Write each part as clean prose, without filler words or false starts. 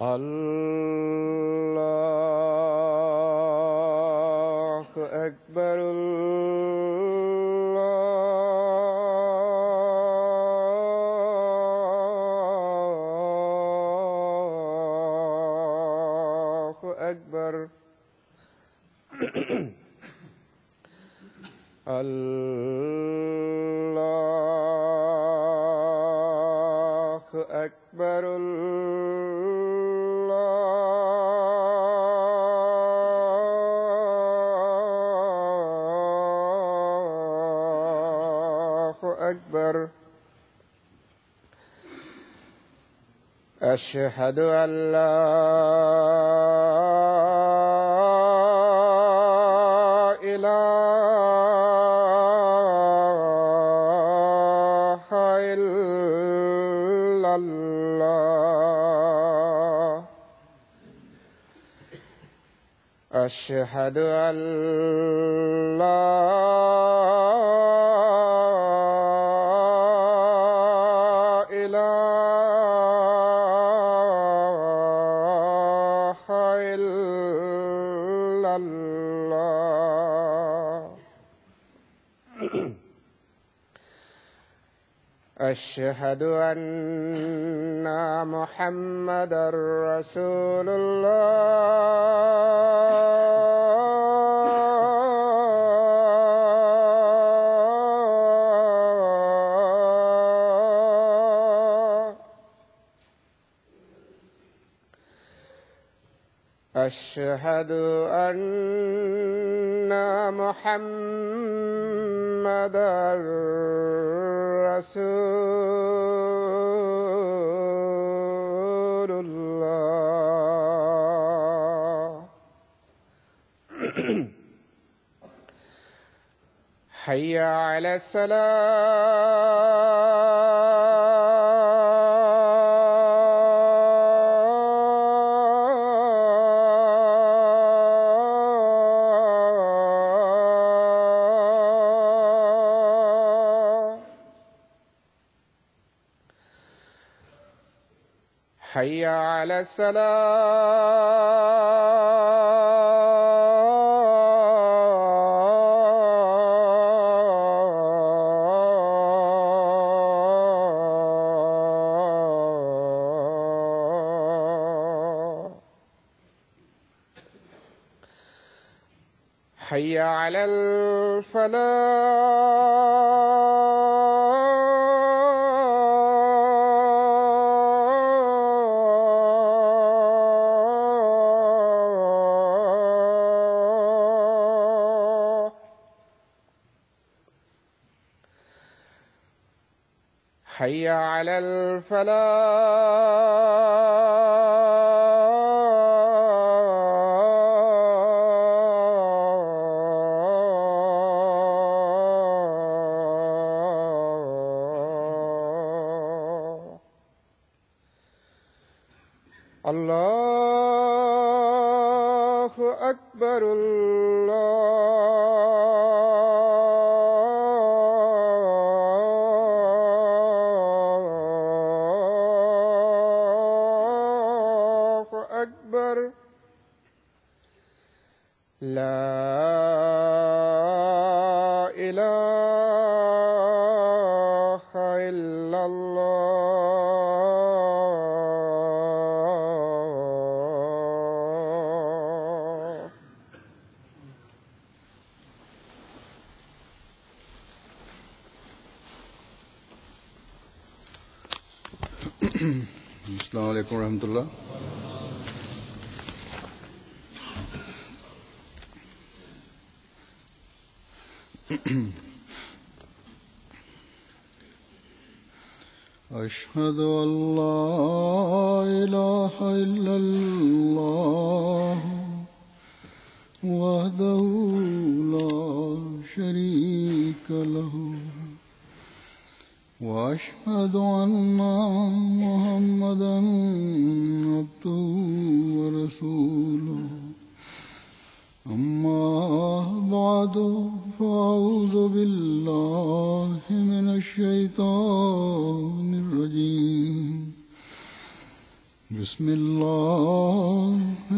الله أكبر. الله أكبر. الله أكبر. الله أكبر. أشهد أن لا إله إلا الله. أشهد أن لا إله إلا الله. أشهد أن محمدًا رسول الله. أشهد أن محمدًا رسول الله. حي على الصلاة. حي على الصلاة. حي على الفلاح. حي على الفلاح. الله أكبر. الله أكبر. لا إله إلا الله. السلام عليكم ورحمة الله. أشهد أن لا إله إلا الله وحده لا شريك له وأشهد أن محمدًا عبده ورسوله. أما بعد فأعوذ بالله من الشيطان الرجيم. بسم الله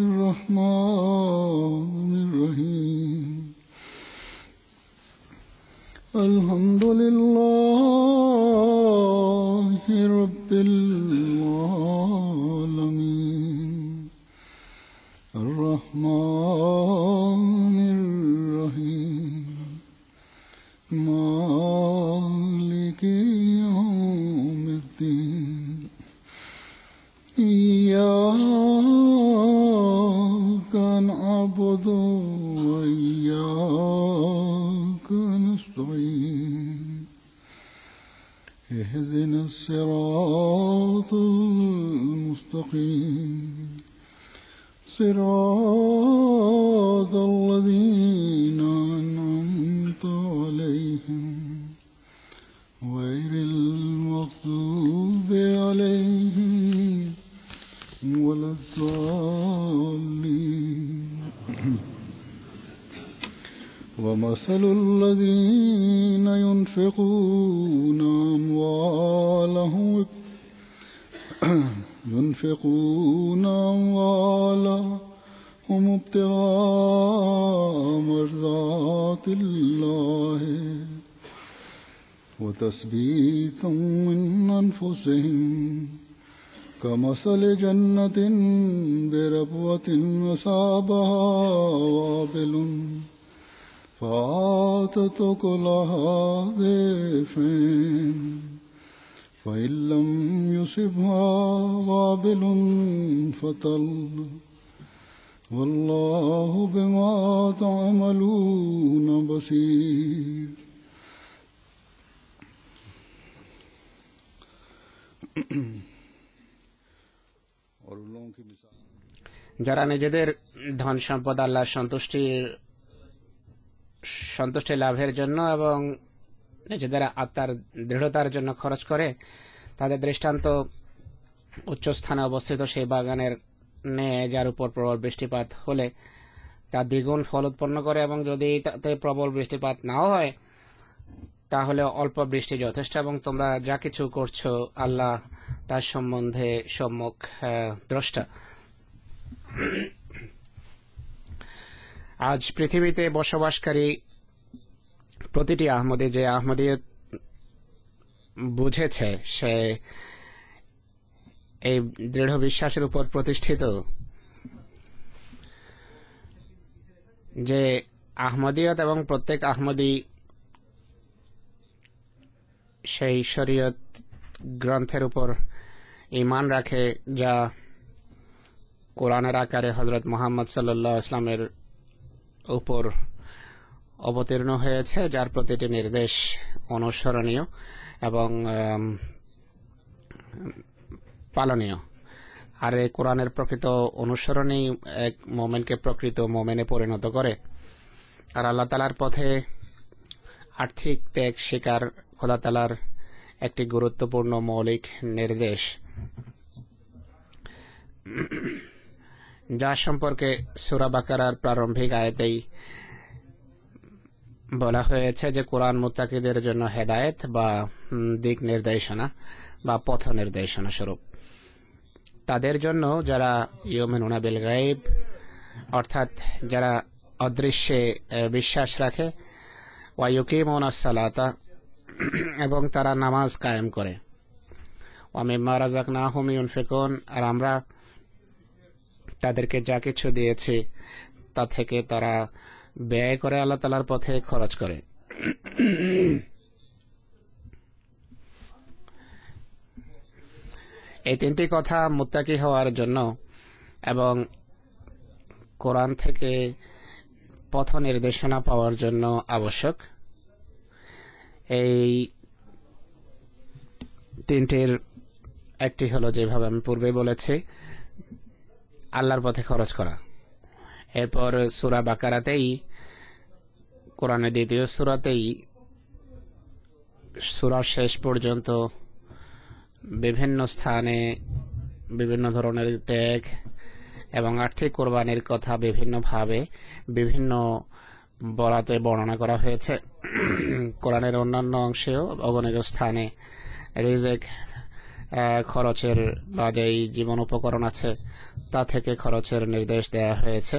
الرحمن الرحيم الحمد لله رب العالمين الرحمن الرحيم مالك يوم الدين إياك نعبد وإياك نستعين اهدنا الصراط المستقيم صراط الذين أنعمت عليهم غير المغضوب عليهم ولا الضالين ومثل الذين ينفقون أموالهم ابتغاء مرضات الله وتثبيتا من أنفسهم كمثل جنة بربوة أصابها وابل فآتت أكلها ضعفين فإن لم يصبها وابل فطل والله بما تعملون بصير যারা নিজেদের ধন সম্পদ আল্লাহর সন্তুষ্টি লাভের জন্য এবং নিজেদের আত্মার দৃঢ়তার জন্য খরচ করে, তাদের দৃষ্টান্ত উচ্চস্থানে অবস্থিত সেই বাগানের ন্যায়, যার উপর প্রবল বৃষ্টিপাত হলে তা দ্বিগুণ ফল উৎপন্ন করে, এবং যদি তাতে প্রবল বৃষ্টিপাত নাও হয় তাহলে অল্প বৃষ্টি যথেষ্ট, এবং তোমরা যা কিছু করছো আল্লাহ তার সম্বন্ধে সম্যক দ্রষ্টা। আজ পৃথিবীতে বসবাসকারী প্রতিটি আহমদী যে আহমদীয়ত বুঝেছে, সে এই দৃঢ় বিশ্বাসের উপর প্রতিষ্ঠিত যে আহমদীয়ত এবং প্রত্যেক আহমদী সেই শরীয়ত গ্রন্থের উপর ঈমান রাখে যা কোরআনের আকারে হযরত মুহাম্মদ সাল্লাল্লাহু আলাইহি ওয়াসাল্লামের উপর অবতীর্ণ হয়েছে, যার প্রতিটি নির্দেশ অনুসরণীয় এবং পালনীয়। আর এই কোরআনের প্রকৃত অনুসরণই এক মোমেনকে প্রকৃত মোমেনে পরিণত করে। আর আল্লাহ তাআলার পথে আর্থিক ত্যাগ স্বীকার খোদা তাআলার একটি গুরুত্বপূর্ণ মৌলিক নির্দেশ, যা সম্পর্কে সূরা বাকারার প্রারম্ভিক আয়াতেই বলা হয়েছে যে কোরআন মুত্তাকিদের জন্য হেদায়েত বা দিক নির্দেশনা বা পথ নির্দেশনা স্বরূপ। তাদের জন্য যারা ইউমিনুনা বিল গায়ব, অর্থাৎ যারা অদৃশ্যে বিশ্বাস রাখে, ওয়া ইউকিমুনাস সালাতা, এবং তারা নামাজ কায়েম করে, ওয়া মিম্মা রাযাকনাহুম ইউনফিকুন, আর আমরা তাদেরকে যা কিছু দিয়েছি তা থেকে তারা ব্যয় করে, আল্লাহ তাআলার পথে খরচ করে। এই তিনটি কথা মুত্তাকি হওয়ার জন্য এবং কোরআন থেকে পথ নির্দেশনা পাওয়ার জন্য আবশ্যক। এই তিনটির একটি হলো, যেভাবে আমি পূর্বে বলেছি, আল্লাহর পথে খরচ করা। এরপর সূরা বাকারাতেই, কোরআনের দ্বিতীয় সূরাতেই, সূরার শেষ পর্যন্ত বিভিন্ন স্থানে বিভিন্ন ধরনের ত্যাগ এবং আর্থিক কোরবানির কথা বিভিন্নভাবে বিভিন্ন বরাতে বর্ণনা করা হয়েছে। কোরআনের অন্যান্য অংশেও অগণিত স্থানে রিজিক খরচের বা যেই জীবন উপকরণ আছে তা থেকে খরচের নির্দেশ দেয়া হয়েছে।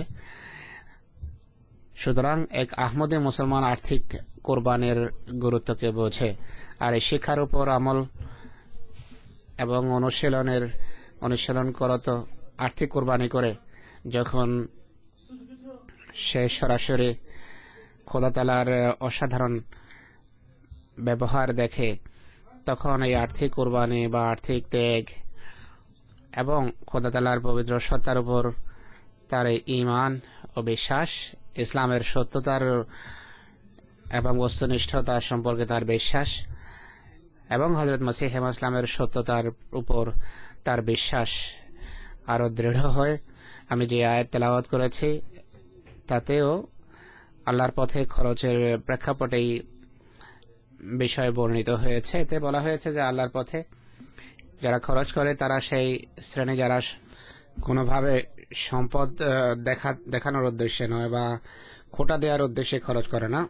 সুতরাং এক আহমদী মুসলমান আর্থিক কোরবানির গুরুত্বকে বোঝে, আর এই শিক্ষার উপর আমল এবং অনুশীলন করত আর্থিক কোরবানি করে যখন সে সরাসরি খোদা তাআলার অসাধারণ ব্যবহার দেখে, তখন এই আর্থিক কোরবানি বা আর্থিক ত্যাগ এবং খোদা তাআলার পবিত্র সত্তার উপর তার ঈমান ও বিশ্বাস, ইসলামের সত্যতার এবং বস্তুনিষ্ঠতা সম্পর্কে তার বিশ্বাস এবং হযরত মসিহ ইসলামের সত্যতার উপর তার বিশ্বাস আরো দৃঢ় হয়। আমি যে আয়াত তেলাওয়াত করেছি তাতেও আল্লাহর পথে খরচের প্রেক্ষাপটেই বিষয় বর্ণিত হয়েছে। এতে বলা হয়েছে যে আল্লাহর পথে যারা খরচ করে তারা সেই শ্রেণী যারা কোনোভাবে সম্পদ দেখানোর উদ্দেশ্যে নয় বা খোটা দেওয়ার উদ্দেশ্যে খরচ করে না।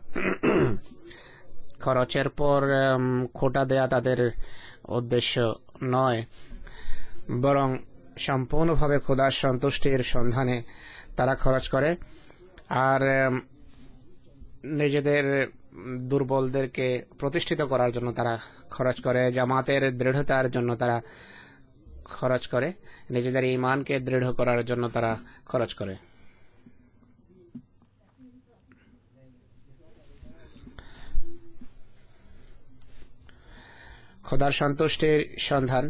খরচের পর খোটা দেয়া তাদের উদ্দেশ্য নয়, বরং সম্পূর্ণভাবে খোদার সন্তুষ্টির সন্ধানে তারা খরচ করে। আর নিজেদের দুর্বলদেরকে প্রতিষ্ঠিত করার জন্য তারা খরচ করে, জামাতের দৃঢ়তার জন্য তারা খরচ করে, নিজেদের ঈমানকে দৃঢ় করার জন্য তারা খরচ করে। খোদার সন্তুষ্টির সন্ধান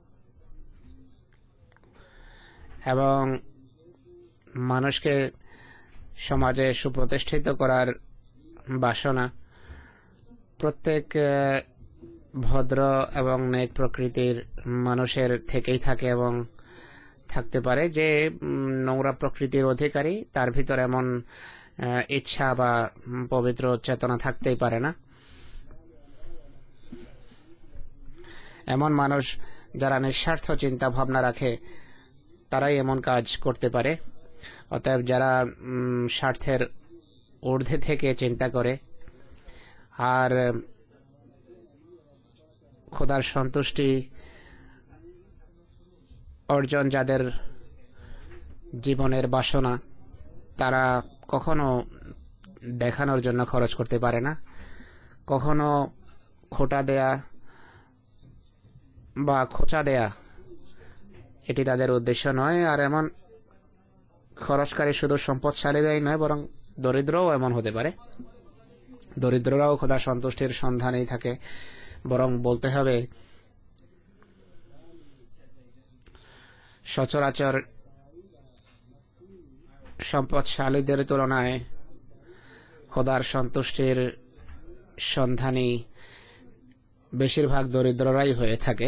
এবং মানুষকে সমাজে সুপ্রতিষ্ঠিত করার বাসনা প্রত্যেক ভদ্র এবং নেক প্রকৃতির মানুষের থেকেই থাকে এবং থাকতে পারে। যে নোংরা প্রকৃতির অধিকারী তার ভিতর এমন ইচ্ছা বা পবিত্র চেতনা থাকতেই পারে না। এমন মানুষ যারা নিঃস্বার্থ চিন্তা ভাবনা রাখে তারাই এমন কাজ করতে পারে। অতএব যারা স্বার্থের ঊর্ধ্বে থেকে চিন্তা করে আর খোদার সন্তুষ্টি অর্জন যাদের জীবনের বাসনা, তারা কখনো দেখানোর জন্য খরচ করতে পারে না, কখনো খোটা দেয়া বা খোঁচা দেয়া এটি তাদের উদ্দেশ্য নয়। আর এমন খরচকারী শুধু সম্পদশালীরাই নয়, বরং দরিদ্রও এমন হতে পারে। দরিদ্ররাও খোদা সন্তুষ্টির সন্ধানেই থাকে, বরং বলতে হবে সচরাচর সম্পদশালীদের তুলনায় খোদার সন্তুষ্টির সন্ধানী বেশিরভাগ দরিদ্ররাই হয়ে থাকে।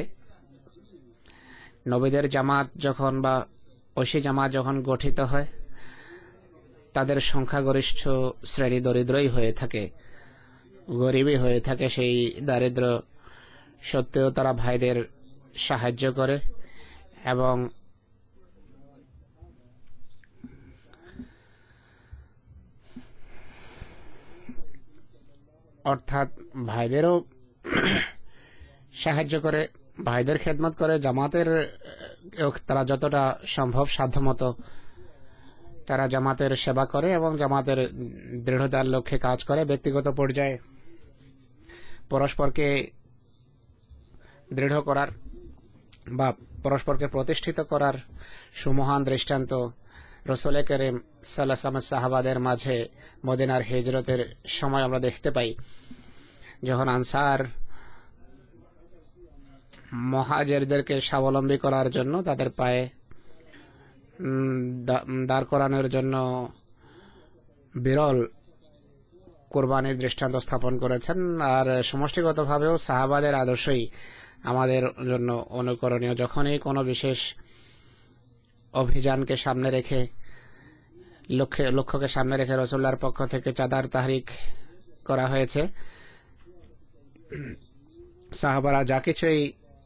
নবীদের জামাত যখন বা ঐশী জামাত যখন গঠিত হয় তাদের সংখ্যাগরিষ্ঠ শ্রেণী দরিদ্রই হয়ে থাকে, গরিবই হয়ে থাকে। সেই দারিদ্র সত্ত্বেও তারা ভাইদের সাহায্য করে এবং অর্থাৎ ভাইদেরও সাহায্য করে, ভাইদের খেদমত করে। জামাতের তারা যতটা সম্ভব সাধ্যমতো তারা জামাতের সেবা করে এবং জামাতের দৃঢ়তার লক্ষ্যে কাজ করে। ব্যক্তিগত পর্যায়ে পরস্পরকে দৃঢ় করার বা পরস্পরকে প্রতিষ্ঠিত করার সুমহান দৃষ্টান্ত রাসূল করিম সাল্লাল্লাহু আলাইহি ওয়াসাল্লাম সাহাবাদের মাঝে মদিনার হিজরতের সময় আমরা দেখতে পাই, যখন আনসার মুহাজিরদেরকে স্বাবলম্বী করার জন্য তাদের পায়ে দাঁড় করানোর জন্য বিরল কোরবানির দৃষ্টান্ত স্থাপন করেছেন। আর সমষ্টিগতভাবেও সাহাবাদের আদর্শই আমাদের জন্য অনুকরণীয়। যখনই কোনো বিশেষ অভিযানকে সামনে রেখে লক্ষ্যকে সামনে রেখে রাসূলুল্লাহর পক্ষ থেকে চাঁদার তাহরিক করা হয়েছে, সাহাবারা যা কিছুই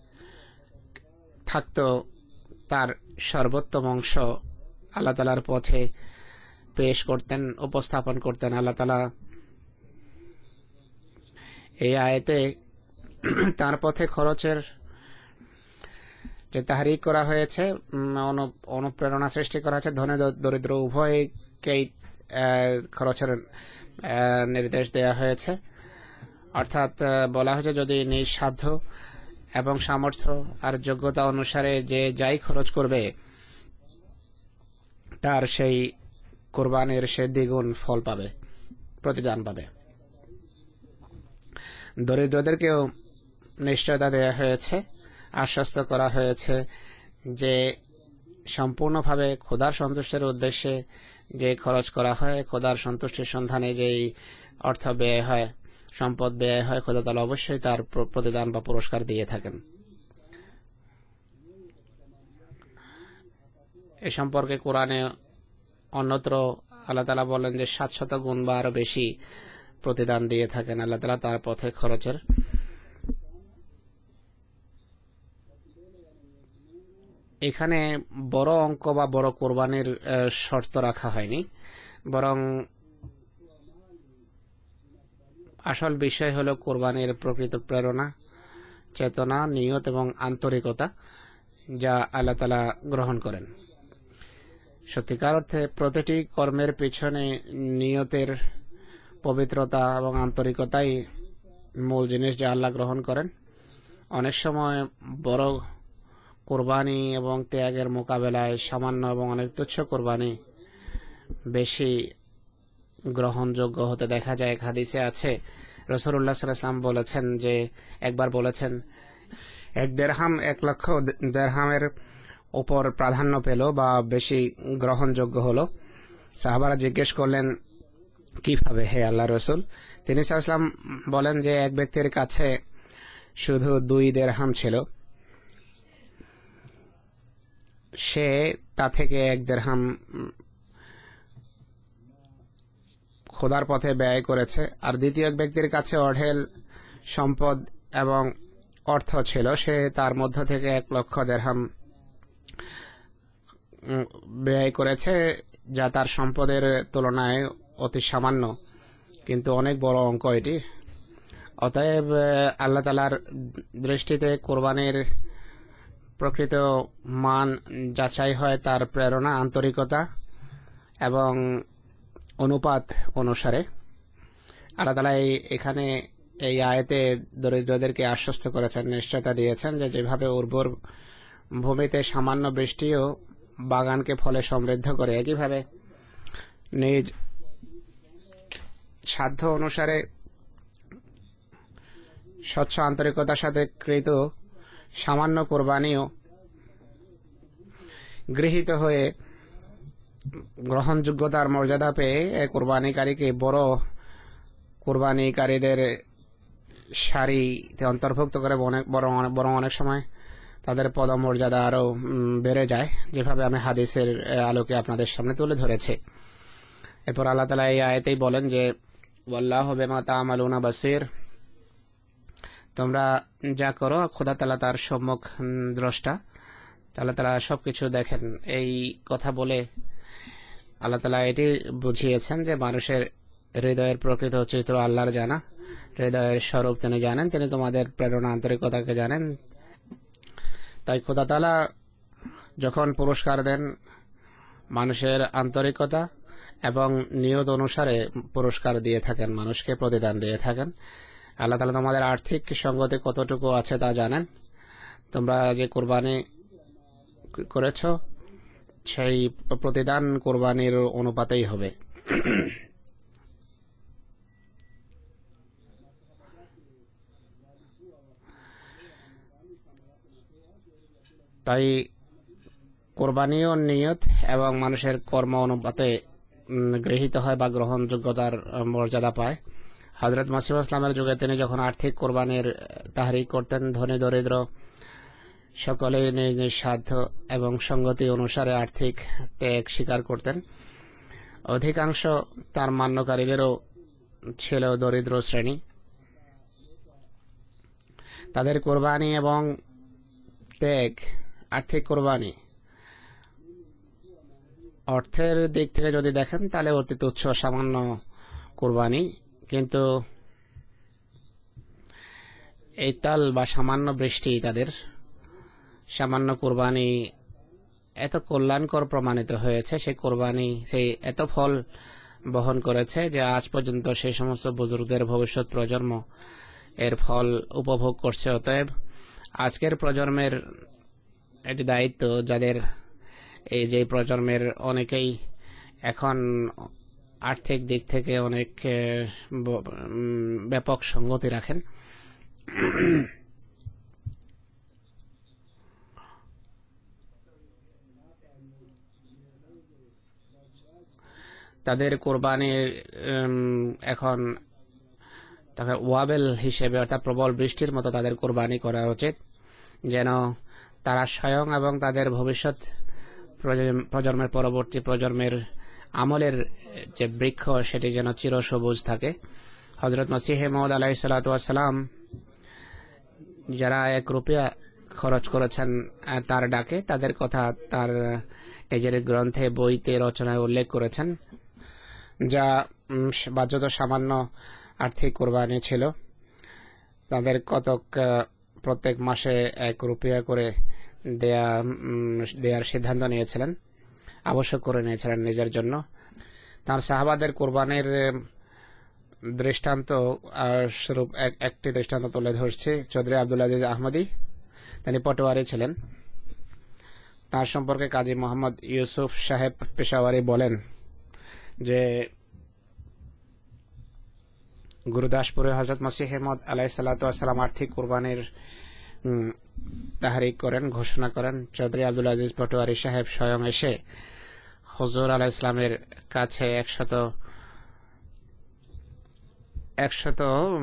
থাকতো তার সর্বোত্তম অংশ আল্লাহ তাআলার পথে পেশ করতেন, উপস্থাপন করতেন। আল্লাহ তাআলা এই আয়াতে তার পথে খরচের যে তাহরিক করা হয়েছে, অনুপ্রেরণা সৃষ্টি করা হয়েছে, ধনী দরিদ্র উভয়কেই খরচের নির্দেশ দেওয়া হয়েছে। অর্থাৎ বলা হয়েছে যদি নিজ সাধ্য এবং সামর্থ্য আর যোগ্যতা অনুসারে যে যাই খরচ করবে তার সেই কোরবানির সে দ্বিগুণ ফল পাবে, প্রতিদান পাবে। দরিদ্রদেরকেও নিশ্চয়তা দেওয়া হয়েছে, আশ্বস্ত করা হয়েছে যে সম্পূর্ণভাবে খোদার সন্তুষ্টির উদ্দেশ্যে যে খরচ করা হয়, খোদার সন্তুষ্টির সন্ধানে যেই অর্থ ব্যয় হয়, সম্পদ ব্যয় হয়, খোদা তাআলা অবশ্যই তার প্রতিদান বা পুরস্কার দিয়ে থাকেন। এ সম্পর্কে কোরআনে অন্যত্র আল্লাহ তাআলা বলেন যে 700 গুণ বা আরো বেশি প্রতিদান দিয়ে থাকেন আল্লাহ তাআলা তার পথে খরচের। এখানে বড় অঙ্ক বা বড় কোরবানির শর্ত রাখা হয়নি, বরং আসল বিষয় হলো কোরবানির প্রকৃত প্রেরণা, চেতনা, নিয়ত এবং আন্তরিকতা যা আল্লাহ তাআলা গ্রহণ করেন। সত্যিকার অর্থে প্রতিটি কর্মের পিছনে নিয়তের পবিত্রতা এবং আন্তরিকতাই মূল জিনিস যা আল্লাহ গ্রহণ করেন। অনেক সময় বড় কোরবানি এবং ত্যাগের মোকাবেলায় সামান্য এবং অনেক তুচ্ছ কোরবানি বেশি গ্রহণযোগ্য হতে দেখা যায়। এক হাদিসে আছে রাসূলুল্লাহ সাল্লাল্লাহু আলাইহি ওয়াসাল্লাম বলেছেন যে একবার বলেছেন 1 দিরহাম 1 লক্ষ দিরহামের উপর প্রাধান্য পেল বা বেশি গ্রহণযোগ্য হলো। সাহাবারা জিজ্ঞেস করলেন কিভাবে হে আল্লাহর রাসূল? তিনি সাল্লাল্লাহু আলাইহি ওয়াসাল্লাম বলেন যে এক ব্যক্তির কাছে শুধু 2 দিরহাম ছিল, সে তা থেকে 1 দিরহাম খোদার পথে ব্যয় করেছে, আর দ্বিতীয় এক ব্যক্তির কাছে অঢেল সম্পদ এবং অর্থ ছিল, সে তার মধ্য থেকে 1 লক্ষ দিরহাম ব্যয় করেছে, যা তার সম্পদের তুলনায় অতি সামান্য, কিন্তু অনেক বড় অঙ্ক এটি। অতএব আল্লাহ তাআলার দৃষ্টিতে কোরবানির প্রকৃত মান যাচাই হয় তার প্রেরণা, আন্তরিকতা এবং অনুপাত অনুসারে। আল্লাহ তাআলা এখানে এই আয়াতে দরিদ্রদেরকে আশ্বস্ত করেছেন, নিশ্চয়তা দিয়েছেন যে যেভাবে উর্বর ভূমিতে সামান্য বৃষ্টিও বাগানকে ফলে সমৃদ্ধ করে, একইভাবে নিজ সাধ্য অনুসারে স্বচ্ছ আন্তরিকতার সাথে কৃত সামান্য কোরবানিও গৃহীত হয়ে গ্রহণযোগ্যতার মর্যাদা পেয়ে কোরবানিকারীকে বড় কোরবানিকারীদের সারিতে অন্তর্ভুক্ত করে, বরং অনেক সময় তাদের পদমর্যাদা আরো বেড়ে যায়, যেভাবে আমি হাদিসের আলোকে আপনাদের সামনে তুলে ধরেছি। এরপর আল্লাহ তাআলা এই আয়াতেই বলেন যে ওয়াল্লাহু বিমা তা'মালুনা বাসীর, তোমরা যা করো খোদা তাআলা তার সম্মুখ দ্রষ্টা, আল্লাহ তাআলা সবকিছু দেখেন। এই কথা বলে আল্লাহ তাআলা এটি বুঝিয়েছেন যে মানুষের হৃদয়ের প্রকৃত চিত্র আল্লাহর জানা, হৃদয়ের স্বরূপ তিনি জানেন, তিনি তোমাদের প্রেরণা আন্তরিকতাকে জানেন। তাই খোদা তাআলা যখন পুরস্কার দেন, মানুষের আন্তরিকতা এবং নিয়ত অনুসারে পুরস্কার দিয়ে থাকেন, মানুষকে প্রতিদান দিয়ে থাকেন। আল্লাহ তাআলা তোমাদের আর্থিক সঙ্গতি কতটুকু আছে তা জানেন। তোমরা যে কোরবানি করেছ সেই প্রতিদান কোরবানির অনুপাতেই হবে। তাই কোরবানিও নিয়ত এবং মানুষের কর্ম অনুপাতে গৃহীত হয় বা গ্রহণযোগ্যতার মর্যাদা পায়। হযরত মাসিহ ইসলামের যুগে তিনি যখন আর্থিক কোরবানির তাহরিক করতেন, ধনী দরিদ্র সকলেই নিজ নিজ সাধ্য এবং সঙ্গতি অনুসারে আর্থিক ত্যাগ স্বীকার করতেন। অধিকাংশ তার মান্যকারীদেরও ছিল দরিদ্র শ্রেণী। তাদের কোরবানি এবং ত্যাগ, আর্থিক কোরবানি অর্থের দিক থেকে যদি দেখেন তাহলে অতি তুচ্ছ সামান্য কোরবানি, কিন্তু এই তাল বা সামান্য বৃষ্টি তাদের সামান্য কুরবানি এত কল্যাণকর প্রমাণিত হয়েছে, সেই কোরবানি সেই এত ফল বহন করেছে যে আজ পর্যন্ত সেই সমস্ত বুজুর্গদের ভবিষ্যৎ প্রজন্ম এর ফল উপভোগ করছে। অতএব আজকের প্রজন্মের এটি দায়িত্ব, যাদের এই যে প্রজন্মের অনেকেই এখন আর্থিক দিক থেকে অনেক ব্যাপক সঙ্গতি রাখেন, তাদের কোরবানির এখন তাকে ওয়াবেল হিসেবে অর্থাৎ প্রবল বৃষ্টির মতো তাদের কোরবানি করা উচিত, যেন তারা স্বয়ং এবং তাদের ভবিষ্যৎ প্রজন্মের পরবর্তী প্রজন্মের আমলের যে বৃক্ষ সেটি যেন চিরসবুজ থাকে। হযরত মসিহ মাউদ আলাইহিস সালাতু ওয়াস সালাম যারা 1 রুপিয়া খরচ করেছেন তার ডাকে, তাদের কথা তার নিজের গ্রন্থে বইতে রচনায় উল্লেখ করেছেন, যা বাধ্যত সামান্য আর্থিক কোরবানি ছিল। তাদের কতক প্রত্যেক মাসে 1 রুপিয়া করে দেয়ার সিদ্ধান্ত নিয়েছিলেন, আবশ্যক করে নিয়েছিলেন নিজের জন্য। তার সাহাবাদের কোরবানির দৃষ্টান্ত স্বরূপ একটি দৃষ্টান্ত তুলে ধরছি। চৌধুরী আব্দুল আজিজ আহমদী, তিনি পটোয়ারি ছিলেন। তার সম্পর্কে কাজী মোহাম্মদ ইউসুফ সাহেব পেশাওয়ারি বলেন যে গুরুদাসপুরে হযরত মসিহ মাউদ আলাইহিস সালাতু ওয়াস সালাম আর্থিক কুরবানির তাহরিক করেন, ঘোষণা করেন। চৌধুরী আব্দুল আজিজ পটোয়ারি সাহেব স্বয়ং এসে হুজুর আলাইহিস সালামের কাছে 100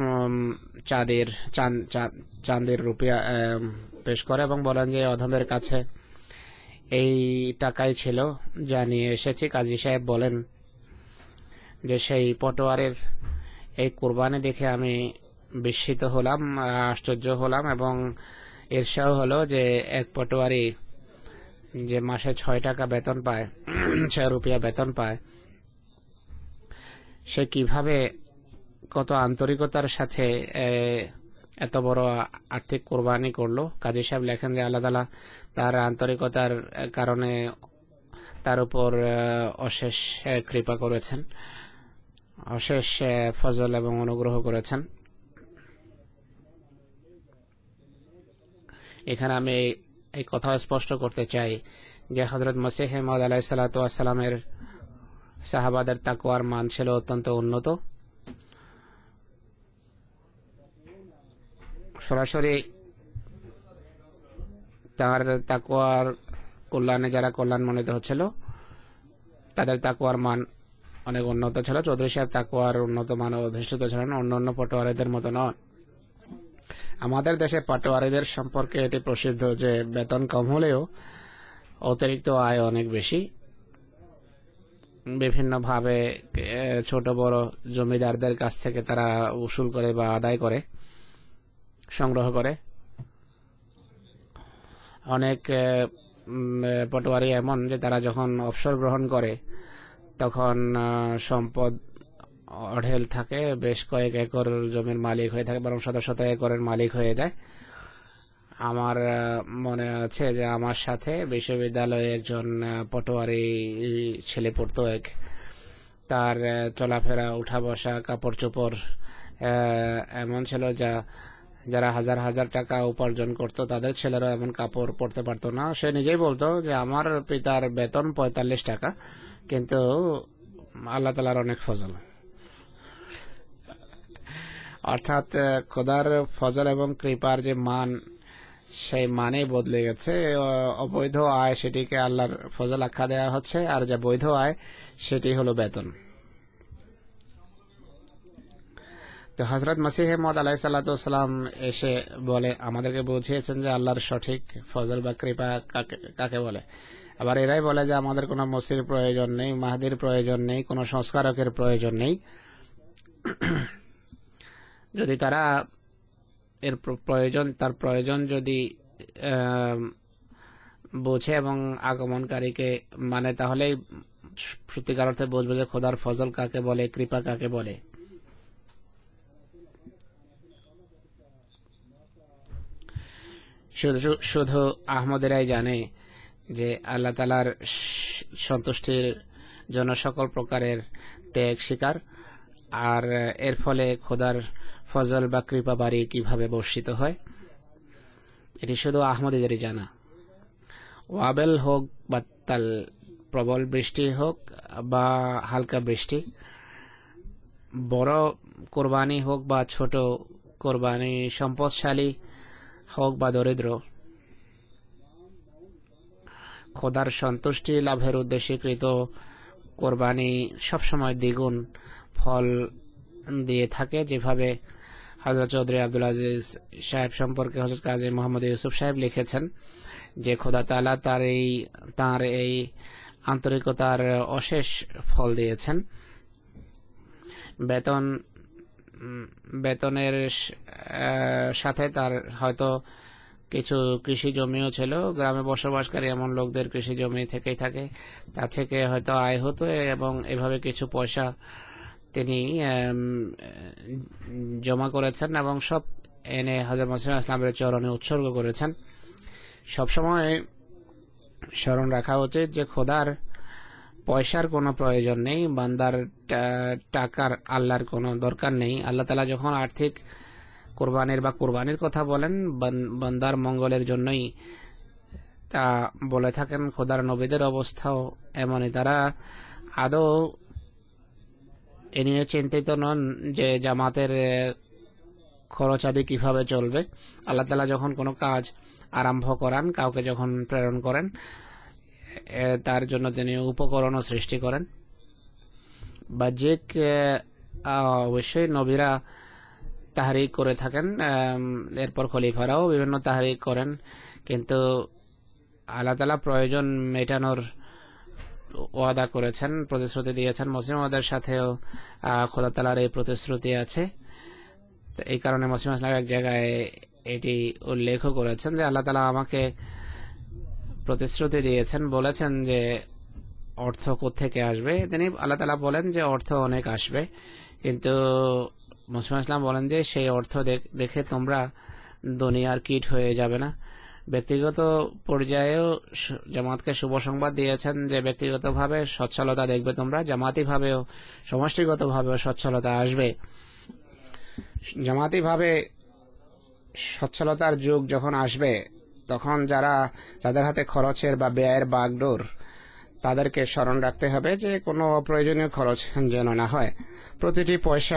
চাঁদের রুপিয়া পেশ করে এবং বলেন যে অধমের কাছে এই টাকাই ছিল যা নিয়ে এসেছি। কাজী সাহেব বলেন যে সেই পটোয়ারের এই কুরবানি দেখে আমি বিস্মিত হলাম, আশ্চর্য হলাম এবং ঈর্ষাও হলো যে এক পটোয়ারি যে মাসে 6 টাকা বেতন পায়, 6 রুপিয়া বেতন পায়, সে কিভাবে কত আন্তরিকতার সাথে এত বড় আর্থিক কোরবানি করলো। কাজী সাহেব লেখেন যে আল্লাহ তাআলা তার আন্তরিকতার কারণে তার উপর অশেষ কৃপা করেছেন, অশেষ ফজল এবং অনুগ্রহ করেছেন। এখানে আমি এই কথা স্পষ্ট করতে চাই যে হযরত মসিহ মাউদ আলাইহিস সালাতু ওয়াস সালামের সাহাবাদের তাকওয়ার মান ছিল অত্যন্ত উন্নত। সরাসরি তার তাকওয়ার কল্যাণে যারা কল্যাণমণ্ডিত হচ্ছিল তাদের তাকওয়ার মান অনেক উন্নত ছিল। চৌধুরী সাহেব তাকওয়ার উন্নত মান অধিষ্ঠিত ছিলেন, অন্যান্য পটোয়ারিদের মতো নয়। আমাদের দেশে পটোয়ারিদের সম্পর্কে এটি প্রসিদ্ধ যে বেতন কম হলেও অতিরিক্ত আয় অনেক বেশি। বিভিন্নভাবে ছোট বড় জমিদারদের কাছ থেকে তারা উসুল করে বা আদায় করে, সংগ্রহ করে। অনেক পটোয়ারি এমন যে তারা যখন অবসর গ্রহণ করে তখন সম্পদ অঢেল থাকে, বেশ কয়েক একর জমির মালিক হয়ে থাকে, বরং শত শত একরের মালিক হয়ে যায়। আমার মনে আছে যে আমার সাথে বিশ্ববিদ্যালয়ে একজন পটোয়ারি ছেলে পড়তো, তার চলাফেরা, উঠা বসা, কাপড় চোপড় এমন ছিল যারা হাজার হাজার টাকা উপার্জন করত তাদের ছেলেরা এমন কাপড় পরতে পারতো না। সে নিজেই বলতো যে আমার পিতার বেতন 45 টাকা, কিন্তু আল্লাহ তাআলার অনেক ফজল। অর্থাৎ খোদার ফজল এবং কৃপার যে মান, সেই মানে বদলে গেছে। অবৈধ আয় সেটিকে আল্লাহর ফজল আখ্যা দেওয়া হচ্ছে, আর যা বৈধ আয় সেটি হলো বেতন। তো হযরত মসিহ মাউদ আলাইহিস সালাতু ওয়াস সালাম এসে বলে আমাদেরকে বুঝিয়েছেন যে আল্লাহর সঠিক ফজল বা কৃপা কাকে বলে। আবার এরাই বলে যে আমাদের কোনো মসির প্রয়োজন নেই, মাহদির প্রয়োজন নেই, কোনো সংস্কারকের প্রয়োজন নেই। যদি তারা তার প্রয়োজন যদি বোঝে এবং আগমনকারীকে মানে, তাহলেই সত্যিকার অর্থে বুঝবে যে খোদার ফজল কাকে বলে, কৃপা কাকে বলে। শুধু আহমদেরাই জানে যে আল্লাহ তাআলার সন্তুষ্টির জন্য সকল প্রকারের ত্যাগ স্বীকার, আর এর ফলে খোদার ফজল বা কৃপা বাড়ি কিভাবে বর্ষিত হয় এটি শুধু আহমদীদেরই জানা। ওয়াবেল হোক বা তাল প্রবল বৃষ্টি হোক বা হালকা বৃষ্টি, বড় কোরবানি হোক বা ছোট কোরবানি, সম্পদশালী হোক বা দরিদ্র, খোদার সন্তুষ্টি লাভের উদ্দেশ্যে কৃত কোরবানি সবসময় দ্বিগুণ ফল দিয়ে থাকে। যেভাবে হযরত চৌধুরী আব্দুল আজিজ সাহেব সম্পর্কে হযরত কাজী মোহাম্মদ ইউসুফ সাহেব লিখেছেন যে খোদা তাআলা তার এই আন্তরিকতার অশেষ ফল দিয়েছেন। বেতনের সাথে তার হয়তো কিছু কৃষি জমিও ছিল। গ্রামে বসবাসকারী এমন লোকদের কৃষি জমি থেকেই থাকে, তা থেকে হয়তো আয় হতো এবং এভাবে কিছু পয়সা তিনি জমা করেছেন এবং সব এনে হযরত মুসলিম ইসলামের চরণে উৎসর্গ করেছেন। সবসময় স্মরণ রাখা উচিত যে খোদার পয়সার কোনো প্রয়োজন নেই, বান্দার টাকার আল্লাহর কোনো দরকার নেই। আল্লাহ তাআলা যখন আর্থিক কোরবানির কথা বলেন, বান্দার মঙ্গলের জন্যই তা বলে থাকেন। খোদার নবীদের অবস্থাও এমনই, তারা আদৌ এ নিয়ে চিন্তিত নন যে জামাতের খরচ আদি কিভাবে চলবে। আল্লাহ তাআলা যখন কোনো কাজ আরম্ভ করান, কাউকে যখন প্রেরণ করেন, তার জন্য তিনি উপকরণও সৃষ্টি করেন। বাহ্যিক অবশ্যই নবীরা তাহরিক করে থাকেন, এরপর খলিফারাও বিভিন্ন তাহরিক করেন, কিন্তু আল্লাহ তাআলা প্রয়োজন মেটানোর ওয়াদা করেছেন, প্রতিশ্রুতি দিয়েছেন। মুসলিমদের সাথেও খোদা তাআলার এই প্রতিশ্রুতি আছে। তো এই কারণে মুসলিম ইসলাম এক জায়গায় এটি উল্লেখ করেছেন যে আল্লাহ তাআলা আমাকে প্রতিশ্রুতি দিয়েছেন, বলেছেন যে অর্থ কোত্থেকে আসবে। তিনি আল্লাহ তাআলা বলেন যে অর্থ অনেক আসবে, কিন্তু মুসলিম ইসলাম বলেন যে সেই অর্থ দেখে তোমরা দুনিয়ার কীট হয়ে যাবে না। ব্যক্তিগত পর্যায়েও জামাতকে শুভ সংবাদ দিয়েছেন যে ব্যক্তিগতভাবে সচ্ছলতা দেখবে তোমরা, জামাতিভাবেও সমষ্টিগতভাবেও সচ্ছলতা আসবে। জামাতিভাবে সচ্ছলতার যুগ যখন আসবে, তখন যাদের হাতে খরচের বা ব্যয়ের বাগডোর, তাদেরকে স্মরণ রাখতে হবে যে কোনো অপ্রয়োজনীয় খরচ যেন না হয়। প্রতিটি পয়সা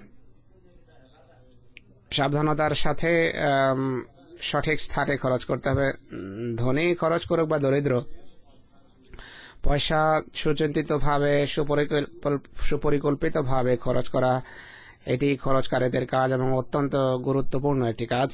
সাবধানতার সাথে সঠিক স্থানে খরচ করতে হবে। ধনী খরচ করুক বা দরিদ্র, পয়সা সুচিন্তিতভাবে সুপরিকল্পিতভাবে খরচ করা এটি খরচকারীদের কাজ এবং অত্যন্ত গুরুত্বপূর্ণ একটি কাজ।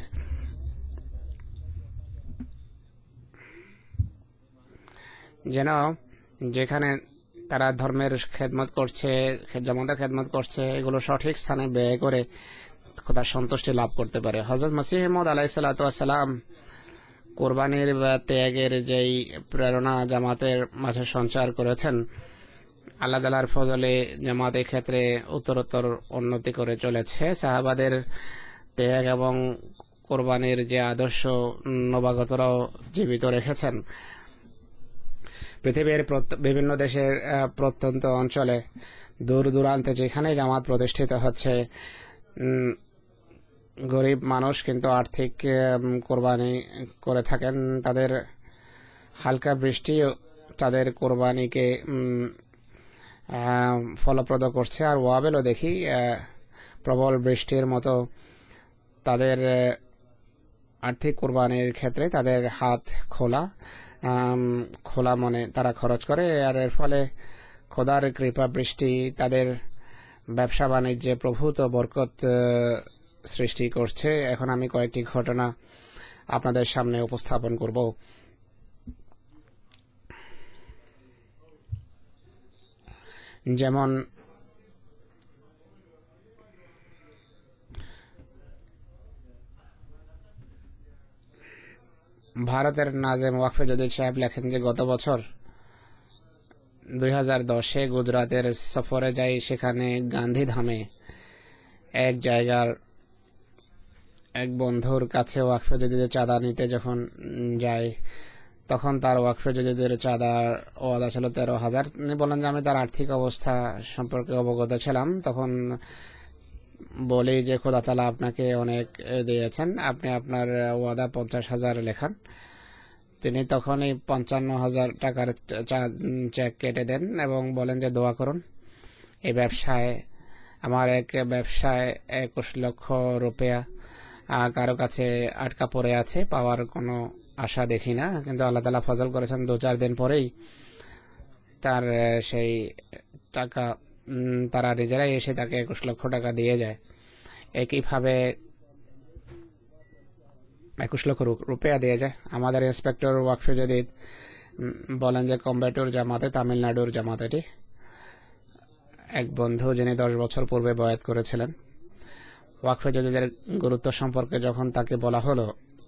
যেন যেখানে তারা ধর্মের খেদমত করছে, জামাতের খেদমত করছে, এগুলো সঠিক স্থানে ব্যয় করে খোদার সন্তুষ্টি লাভ করতে পারে। হযরত মসিহ মাউদ আলাইহিস সালাতু ওয়াস সালাম কোরবানির বা ত্যাগের যেই প্রেরণা জামাতের মাঝে সঞ্চার করেছেন, আল্লাহ তাআলার ফজলে জামাতের ক্ষেত্রে উত্তরোত্তর উন্নতি করে চলেছে। সাহাবাদের ত্যাগ এবং কোরবানির যে আদর্শ নবাগতরাও জীবিত রেখেছেন। পৃথিবীর বিভিন্ন দেশের প্রত্যন্ত অঞ্চলে দূর দূরান্তে যেখানে জামাত প্রতিষ্ঠিত হচ্ছে, গরিব মানুষ কিন্তু আর্থিক কোরবানি করে থাকেন। তাদের হালকা বৃষ্টি তাদের কোরবানিকে ফলপ্রদ করছে। আর ওয়াবেলও দেখি প্রবল বৃষ্টির মতো তাদের আর্থিক কোরবানির ক্ষেত্রে তাদের হাত খোলা মনে তারা খরচ করে। আর এর ফলে খোদার কৃপা বৃষ্টি তাদের ব্যবসা বাণিজ্যে প্রভূত বরকত সৃষ্টি করছে। এখন আমি কয়েকটি ঘটনা আপনাদের সামনে উপস্থাপন করব। যেমন ভারতের নাজেম ওয়াকফে জদিদ সাহেব লেখেন যে গত বছর 2010-এ গুজরাতের সফরে যাই, সেখানে গান্ধীধামে এক জায়গার এক বন্ধুর কাছে ওয়াকফে জদিদের চাঁদা নিতে যখন যায়, তখন তার ওয়াকফে জদিদের চাঁদার ওয়াদা ছিল 13,000। তিনি বলেন যে আমি তার আর্থিক অবস্থা সম্পর্কে অবগত ছিলাম। তখন বলি যে খোদা তাআলা আপনাকে অনেক দিয়েছেন, আপনি আপনার ওয়াদা 50,000 লেখান। তিনি তখনই 55,000 টাকার চেক কেটে দেন এবং বলেন যে দোয়া করুন। এই ব্যবসায় আমার এক ব্যবসায় 21 লক্ষ রুপিয়া কারো কাছে আটকা পড়ে আছে, পাওয়ার কোনো আশা দেখি না, কিন্তু আল্লাহ তাআলা ফজল করেছেন 2-4 দিন পরেই তার সেই টাকা তারা নিজেরাই এসে তাকে 21 লক্ষ টাকা দিয়ে যায়। একইভাবে 21 লক্ষ রুপিয়া দিয়ে যায়। আমাদের ইন্সপেক্টর ওয়াকফে জদিদ বলেন যে কম্বেটুর জামাতে, তামিলনাড়ুর জামাতেটি এক বন্ধু যিনি 10 বছর পূর্বে বয়াত করেছিলেন। ওয়াকফে জদিদের গুরুত্ব সম্পর্কে যখন তাকে বলা হলো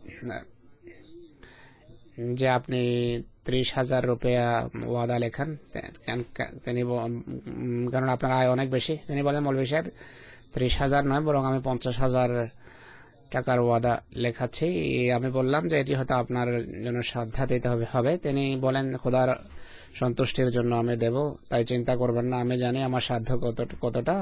যে আপনি 30,000 রুপিয়া ওয়াদা লেখান, তিনি কারণ আপনার আয় অনেক বেশি, তিনি বলেন মৌলভী সাহেব 30,000 নয়, বরং আমি 50,000 টাকার ওয়াদা লেখাচ্ছি। আমি বললাম যে এটি হয়তো আপনার জন্য শ্রদ্ধা দিতে হবে। তিনি বলেন খোদার সন্তুষ্টির জন্য আমি দেব, তাই চিন্তা করবেন না, আমি জানি আমার সাধ্য কতটা।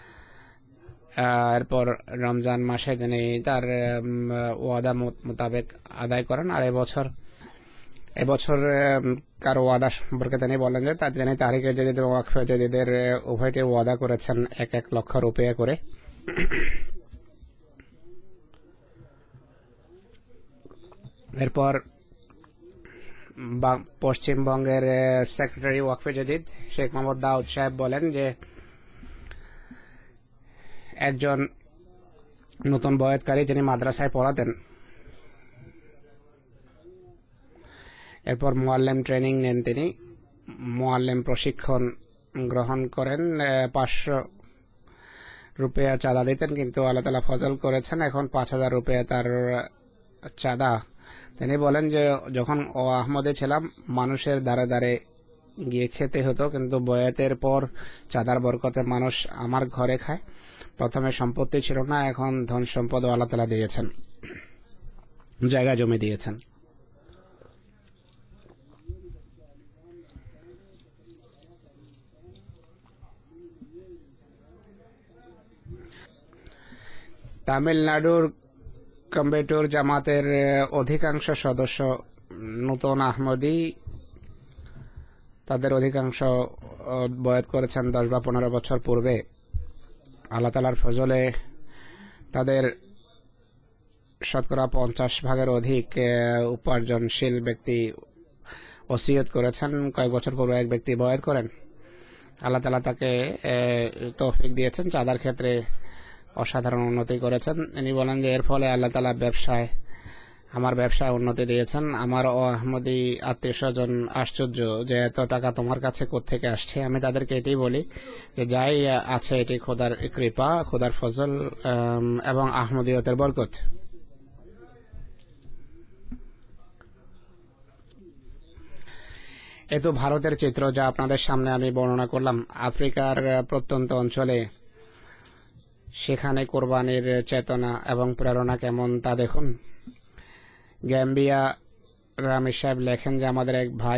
এরপর রমজান মাসে তিনি তার ওয়াদা মোতাবেক আদায় করেন। আর এবছর কারো ওয়াদা সম্পর্কে তিনি বলেন যে তিনি তারিখে জদিদ এবং ওয়াকফে জদিদের উভয়টি ওয়াদা করেছেন 1 লক্ষ রুপিয়া করে। এরপর পশ্চিমবঙ্গের সেক্রেটারি ওয়াকফে জদিদ শেখ মোহাম্মদ দাউদ সাহেব বলেন যে একজন নতুন বয়াতকারী যিনি মাদ্রাসায় পড়াতেন, এরপর মুআল্লিম ট্রেনিং নেন, তিনি মুআল্লিম প্রশিক্ষণ গ্রহণ করেন। 500 রুপিয়া চাঁদা দিতেন, কিন্তু আল্লাহ তাআলা ফজল করেছেন এখন 5,000 রুপিয়া তার চাঁদা। তিনি বলেন যে যখন আহমদে ছিলাম মানুষের দ্বারে দ্বারে গিয়ে খেতে হতো, কিন্তু বয়াতের পর চাঁদার বরকতে মানুষ আমার ঘরে খায়। প্রথমে সম্পত্তি ছিল না, এখন ধন সম্পদ আল্লাহ তাআলা দিয়েছেন, জায়গা জমি দিয়েছেন। তামিলনাড়ুর কম্বেটুর জামাতের অধিকাংশ সদস্য নতুন আহমদী, তাদের অধিকাংশ বয়াত করেছেন 10 বা 15 বছর পূর্বে। আল্লাহ তাআলার ফজলে তাদের শতকরা 50% অধিক উপার্জনশীল ব্যক্তি ওসিয়ত করেছেন। কয়েক বছর পূর্বে এক ব্যক্তি বয়াত করেন, আল্লাহ তাআলা তাকে তৌফিক দিয়েছেন, চাঁদার ক্ষেত্রে অসাধারণ উন্নতি করেছেন। তিনি বলেন যে এর ফলে আল্লাহ তাআলা আমার ব্যবসায় উন্নতি দিয়েছেন। আমার আহমদী আত্মীয় স্বজন আশ্চর্য যে এত টাকা তোমার কাছে কোত্থেকে আসছে। আমি তাদেরকে এটাই বলি যে যাই আছে এটি খোদার কৃপা, খোদার ফজল এবং আহমদীয়তের বরকত। এ তো ভারতের চিত্র যা আপনাদের সামনে আমি বর্ণনা করলাম। আফ্রিকার প্রত্যন্ত অঞ্চলে সেখানে কোরবানির চেতনা এবং প্রেরণা কেমন তা দেখুন। গ্যাম্বিয়া রামেশ সাহেব লেখেন যে আমাদের এক ভাই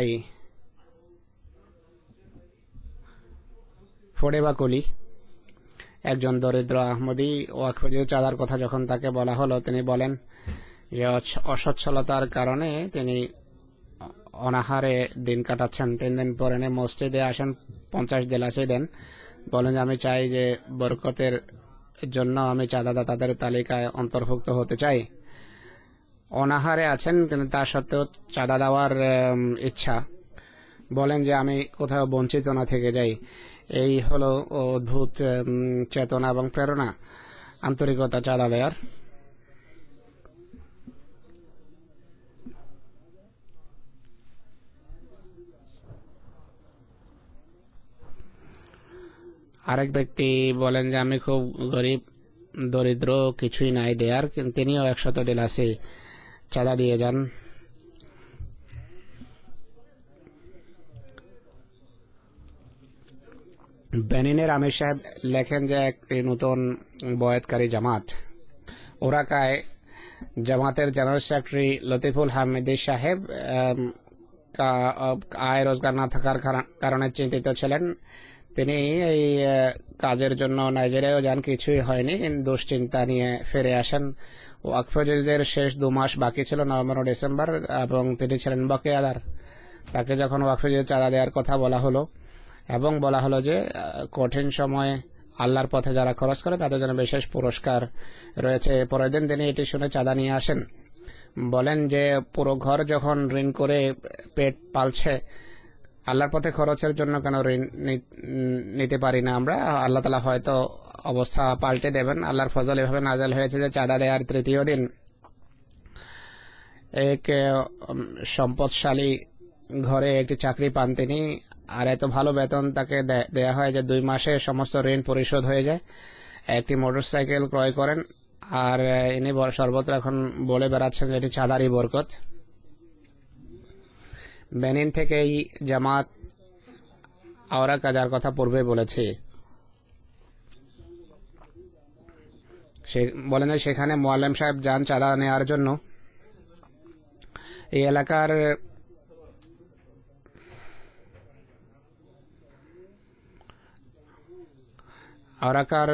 ফোড়েবা কলি, একজন দরিদ্র আহমদী, ওয়াকফে চাঁদার কথা যখন তাকে বলা হলো, তিনি বলেন যে অসচ্ছলতার কারণে তিনি অনাহারে দিন কাটাচ্ছেন। 3 দিন পরে মসজিদে আসেন, 50 দিলাসে দেন, বলেন যে আমি চাই যে বরকতের জন্য আমি চাঁদাদাতাদের তালিকায় অন্তর্ভুক্ত হতে চাই। অনাহারে আছেন কিন্তু তা সত্ত্বেও চাঁদা দেওয়ার ইচ্ছা, বলেন যে আমি কোথাও বঞ্চিত না থেকে যাই। এই হলো অদ্ভুত চেতনা এবং প্রেরণা, আন্তরিকতা চাঁদা দেওয়ার। আরেক ব্যক্তি বলেন যে আমি খুব গরিব দরিদ্র, কিছুই নাই দেয়ার, কিন্তু তিনিও 100 ডিলাসে চাঁদা দিয়ে যান। বেনিনের আমির সাহেব লেখেন যে একটি নতুন বয়াতকারী জামাত ওরাকায় জামাতের জেনারেল সেক্রেটারি লতিফুল হামিদি সাহেব আয় রোজগার না থাকার কারণে চিন্তিত ছিলেন। তিনি এই কাজের জন্য নাইজেরিয়াও যান, কিছুই হয়নি, দুশ্চিন্তা নিয়ে ফিরে আসেন। ওয়াকফ জজিদের শেষ 2 মাস বাকি ছিল, নভেম্বর ও ডিসেম্বর, এবং তিনি ছিলেন বকেয়াদার। তাকে যখন ওয়াকফ জজিদের চাঁদা দেওয়ার কথা বলা হলো এবং বলা হলো যে কঠিন সময়ে আল্লাহর পথে যারা খরচ করে তাদের জন্য বিশেষ পুরস্কার রয়েছে, পরের দিন তিনি এটি শুনে চাঁদা নিয়ে আসেন। বলেন যে পুরো ঘর যখন ঋণ করে পেট পালছে, আল্লাহর পথে খরচের জন্য কেন ঋণ নিতে পারি না আমরা? আল্লাহ তাআলা হয়তো অবস্থা পাল্টে দেবেন। আল্লাহর ফজল এভাবে নাযিল হয়েছে যে চাঁদা দেওয়ার 3য় দিন এক সম্পদশালী ঘরে একটি চাকরি পান তিনি, আর এত ভালো বেতন তাকে দেয়া হয় যে 2 মাসে সমস্ত ঋণ পরিশোধ হয়ে যায়। একটি মোটরসাইকেল ক্রয় করেন, আর ইনি সর্বত্র এখন বলে বেড়াচ্ছেন যে এটি চাঁদারই বরকত। বেনিন থেকে এই জামাত আওরা কাজার কথা পূর্বে বলেছি, বলেন যে সেখানে মোয়াল্লেম সাহেব যান চাঁদা নেওয়ার জন্য। এই এলাকার আওরাকার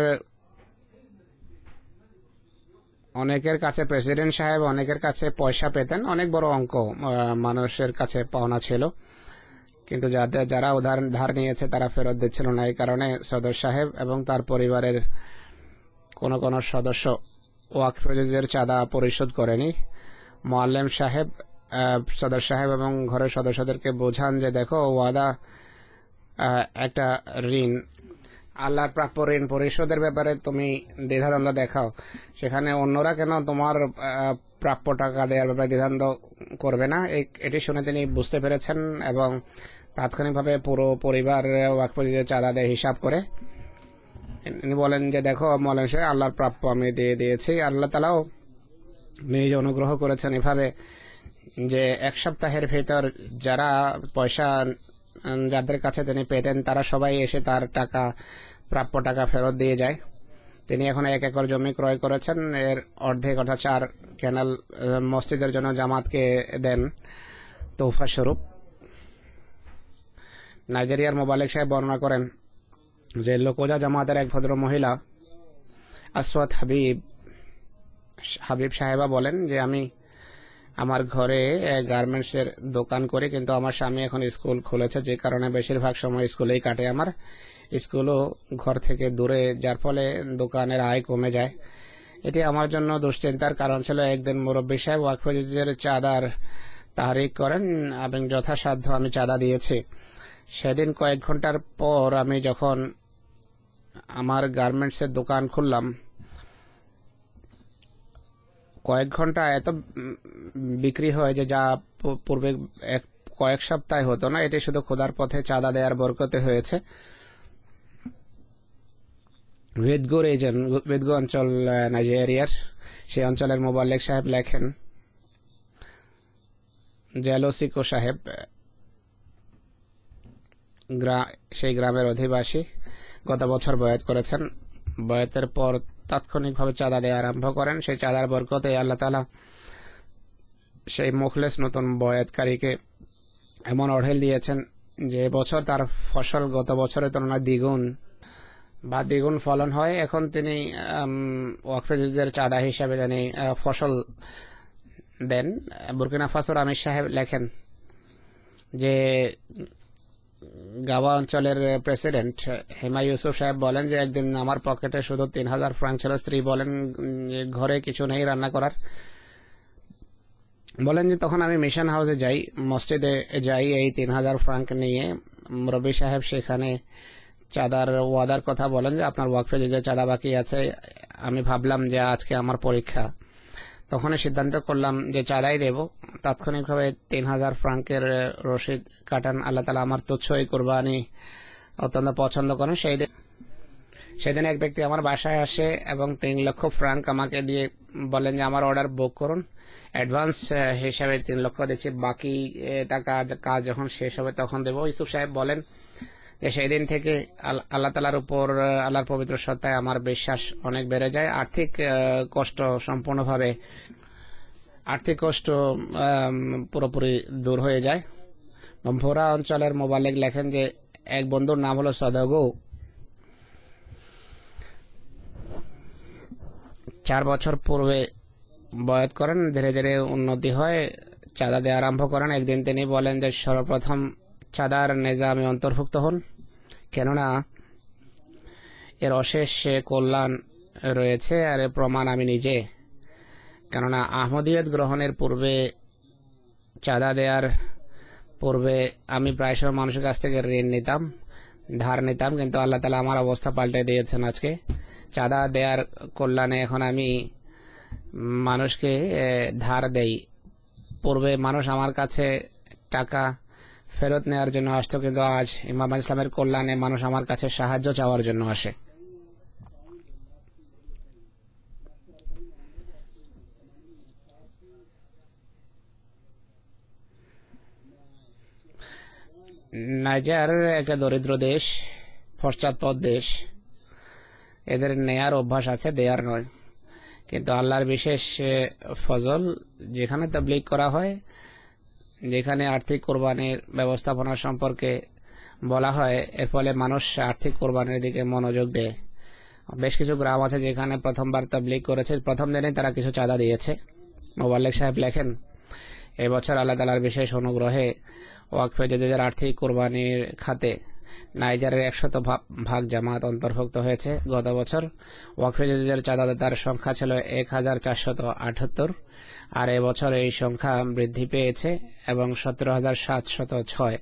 অনেকের কাছে প্রেসিডেন্ট সাহেব অনেকের কাছে পয়সা পেতেন, অনেক বড় অঙ্ক মানুষের কাছে পাওনা ছিল, কিন্তু যারা ধার নিয়েছে তারা ফেরত দিচ্ছিল না। এই কারণে সদর সাহেব এবং তার পরিবারের কোন সদস্য ওয়াকফ জজিদের চাঁদা পরিশোধ করেনি। মোয়াল্লেম সাহেব সদর সাহেব এবং ঘরের সদস্যদেরকে বোঝান যে দেখো, ওয়াদা একটা ঋণ, আল্লাহর প্রাপ্য ঋণ পরিশোধের ব্যাপারে তুমি দ্বিধাদ্বন্দ্ব দেখাও, সেখানে অন্যরা কেন তোমার প্রাপ্য টাকা দেওয়ার ব্যাপারে দ্বিধাদ্বন্দ্ব করবে না? এটি শুনে তিনি বুঝতে পেরেছেন এবং তাৎক্ষণিকভাবে পুরো পরিবার ওয়াকফ জজিদের চাঁদা দেয় হিসাব করে। তিনি বলেন যে দেখো মৌলানা সাহেব, আল্লাহর প্রাপ্য আমি দিয়ে দিয়েছি। আল্লাহ তাআলাও নিজ অনুগ্রহ করেছেন এভাবে যে 1 সপ্তাহের ভেতর যারা পয়সা যাদের কাছে তিনি পেতেন তারা সবাই এসে তার টাকা, প্রাপ্য টাকা ফেরত দিয়ে যায়। তিনি এখন 1 একর জমি ক্রয় করেছেন, এর অর্ধেক অর্থাৎ 4 ক্যানাল মসজিদের জন্য জামাতকে দেন তোহফা স্বরূপ। নাইজেরিয়ার মোবালেক সাহেব বর্ণনা করেন যে লোকোজা জামাতের এক ভদ্র মহিলা আসওয়াত হাবিব সাহেবা বলেন যে আমি আমার ঘরে গার্মেন্টসের দোকান করি, কিন্তু আমার স্বামী এখন স্কুল খুলেছে, যে কারণে বেশিরভাগ সময় স্কুলেই কাটে আমার। স্কুলও ঘর থেকে দূরে, যার ফলে দোকানের আয় কমে যায়। এটি আমার জন্য দুশ্চিন্তার কারণ ছিল। একদিন মুরব্বী সাহেব ওয়াকফ জজিদের চাঁদার তাহরিক করেন এবং যথাসাধ্য আমি চাঁদা দিয়েছি। সেদিন কয়েক ঘন্টার পর আমি যখন আমার গার্মেন্টসের দোকান খুললাম, কয়েক ঘন্টা এত বিক্রি হয় যে যা পূর্বে কয়েক সপ্তাহে হতো না। এটি শুধু খোদার পথে চাঁদা দেওয়ার বরকতে হয়েছে। ভিদগো অঞ্চল নাইজেরিয়ার, সেই অঞ্চলের মোবাল্লেক সাহেব লেখেন, জেলোসিকো সাহেব সেই গ্রামের অধিবাসী, গত বছর বয়াত করেছেন। বয়াতের পর তাৎক্ষণিকভাবে চাঁদা দেওয়া আরম্ভ করেন। সেই চাঁদার বরকতে আল্লাহ তাআলা সেই মুখলেস নতুন বয়াতকারীকে এমন অঢেল দিয়েছেন যে বছর তার ফসল গত বছরের তুলনায় দ্বিগুণ ফলন হয়। এখন তিনি ওয়াকফ জজিদের চাঁদা হিসাবে তিনি ফসল দেন। বুরকিনা ফাসোর আমির সাহেব লেখেন যে গাওয়া অঞ্চলের প্রেসিডেন্ট হেমা ইউসুফ সাহেব বলেন যে একদিন আমার পকেটে শুধু 3000 ফ্রাঙ্ক ছিল। স্ত্রী বলেন ঘরে কিছু নেই রান্না করার। বলেন যে তখন আমি মিশন হাউসে যাই, মসজিদে যাই এই 3000 ফ্রাঙ্ক নিয়ে। রবি সাহেব সেখানে চাঁদার ওয়াদার কথা বলেন যে আপনার ওয়াকফে যে চাঁদা বাকি আছে। আমি ভাবলাম যে আজকে আমার পরীক্ষা, তখনই সিদ্ধান্ত করলাম যে চাঁদাই দেব। তাৎক্ষণিকভাবে 3000 ফ্রাঙ্কের রসিদ কাটান। আল্লাহ তাআলা আমার তুচ্ছ এই কুরবানি অত্যন্ত পছন্দ করেন। সেদিন এক ব্যক্তি আমার বাসায় আসে এবং 3 লক্ষ ফ্রাঙ্ক আমাকে দিয়ে বলেন যে আমার অর্ডার বুক করুন। অ্যাডভান্স হিসাবে 3 লক্ষ দিচ্ছি, বাকি টাকা কাজ যখন শেষ হবে তখন দেবো। ইউসুফ সাহেব বলেন যে সেই দিন থেকে আল্লাহ তাআলার উপর, আল্লাহর পবিত্র সত্তায় আমার বিশ্বাস অনেক বেড়ে যায়। আর্থিক কষ্ট সম্পূর্ণভাবে আর্থিক কষ্ট পুরোপুরি দূর হয়ে যায়। ভোরা অঞ্চলের মোবাল্লিগ লেখেন যে এক বন্ধুর নাম হলো সদাগো। 4 বছর পূর্বে বয়াত করেন, ধীরে ধীরে উন্নতি হয়, চাঁদা দেওয়া আরম্ভ করেন। একদিন তিনি বলেন যে সর্বপ্রথম চাঁদার নিজামে অন্তর্ভুক্ত হন, কেননা এর অশেষ কল্যাণ রয়েছে আর এর প্রমাণ আমি নিজে। কেননা আহমদিয়ত গ্রহণের পূর্বে, চাঁদা দেওয়ার পূর্বে আমি প্রায় সময় মানুষের কাছ থেকে ঋণ নিতাম, ধার নিতাম, কিন্তু আল্লাহ তাআলা আমার অবস্থা পাল্টে দিয়েছেন। আজকে চাঁদা দেওয়ার কল্যাণে এখন আমি মানুষকে ধার দেই। পূর্বে মানুষ আমার কাছে টাকা ফেরত নেওয়ার জন্য আসতো, কিন্তু আজ ইমাম ইসলামের কল্যাণে মানুষ আমার কাছে সাহায্য চাওয়ার জন্য আসে। নাইজার একটা দরিদ্র দেশ, পশ্চাৎপদ দেশ। এদের নেয়ার অভ্যাস আছে, দেয়ার নয়। কিন্তু আল্লাহর বিশেষ ফজল, যেখানে তাবলীগ করা হয়, যেখানে আর্থিক কোরবানির ব্যবস্থাপনা সম্পর্কে বলা হয়, এর ফলে মানুষ আর্থিক কোরবানির দিকে মনোযোগ দেয়। বেশ কিছু গ্রাম আছে যেখানে প্রথমবার তাবলীগ করেছে, প্রথম দিনে তারা কিছু চাঁদা দিয়েছে। মোবাল্লিগ সাহেব লেখেন, এবছর আল্লাহ তাআলার বিশেষ অনুগ্রহে ওয়াকফে জাদেদের আর্থিক কোরবানির খাতে নাইজারের 100% জামাত অন্তর্ভুক্ত হয়েছে। গত বছর ওয়াকফে জাদেদের চাঁদাদাতার সংখ্যা ছিল 1478, আর এবছর এই সংখ্যা বৃদ্ধি পেয়েছে এবং 17,706,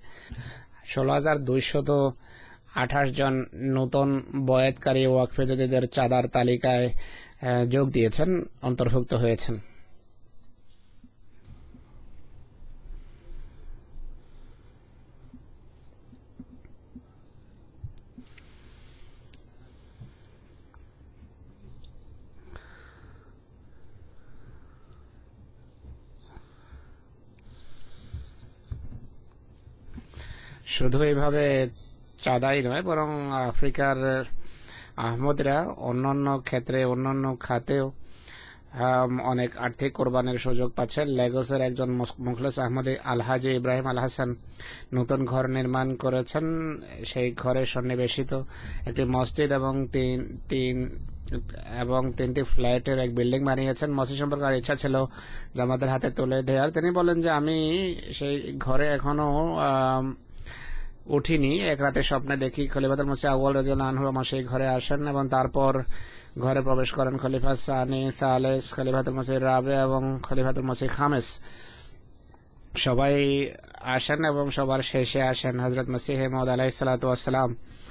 16,228 জন নতুন বয়াতকারী ওয়াকফে জাদেদের চাঁদার তালিকায় যোগ দিয়েছেন, অন্তর্ভুক্ত হয়েছেন। শুধু এইভাবে চাঁদাই নয়, বরং আফ্রিকার আহমদরা অন্যান্য ক্ষেত্রে, অন্যান্য খাতেও অনেক আর্থিক কোরবানির সুযোগ পাচ্ছেন। লেগোসের একজন মুখলেস আহমদী আলহাজি ইব্রাহিম আল হাসান নতুন ঘর নির্মাণ করেছেন। সেই ঘরে সন্নিবেশিত একটি মসজিদ এবং তিনটি ফ্ল্যাটের এক বিল্ডিং বানিয়েছেন। মসজিদ সম্পর্কে আর ইচ্ছা ছিল জামাতের হাতে তুলে দেওয়ার। তিনি বলেন যে আমি সেই ঘরে এখনো উঠিনি, এক রাতে স্বপ্নে দেখি খলিফাতুল মসিহ আউয়াল রাদিয়াল্লাহু আনহু আমার সেই ঘরে আসেন এবং তারপর ঘরে প্রবেশ করেন খলিফা সানি, সালেস, খলিফাতুল মসিহ রাবে এবং খলিফাতুল মসিহ খামেস। সবাই আসেন এবং সবার শেষে আসেন হযরত মসিহে মাউদ আলাইহিস সালাতু ওয়াস সালাম।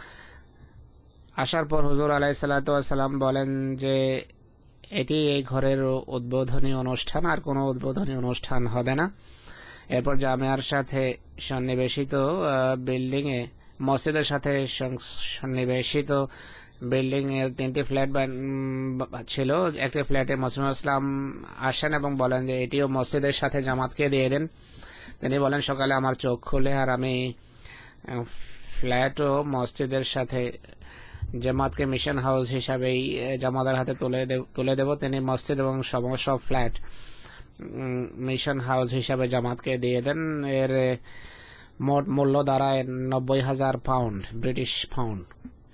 আসার পর হুজুর আলাইহিস সালাতু ওয়াস সালাম বলেন যে এটি এই ঘরের উদ্বোধনী অনুষ্ঠান, আর কোনো উদ্বোধনী অনুষ্ঠান হবে না। এরপর জামিয়ার সাথে সন্নিবেশিত বিল্ডিং এ, মসজিদের সাথে সন্নিবেশিত বিল্ডিং এর 3টি ফ্ল্যাট ছিল। একটি ফ্ল্যাটে মসিহ ইসলাম আসেন এবং বলেন যে এটিও মসজিদের সাথে জামাতকে দিয়ে দেন। তিনি বলেন সকালে আমার চোখ খুলে আর আমি ফ্ল্যাট ও মসজিদের সাথে জামাতকে মিশন হাউস হিসাবেই জামাতের হাতে তুলে দেব। তিনি মসজিদ এবং সব ফ্ল্যাট মিশন হাউস হিসাবে জামাতকে দিয়ে দেন। এর মোট মূল্য দাঁড়ায় 90,000 পাউন্ড, ব্রিটিশ পাউন্ড।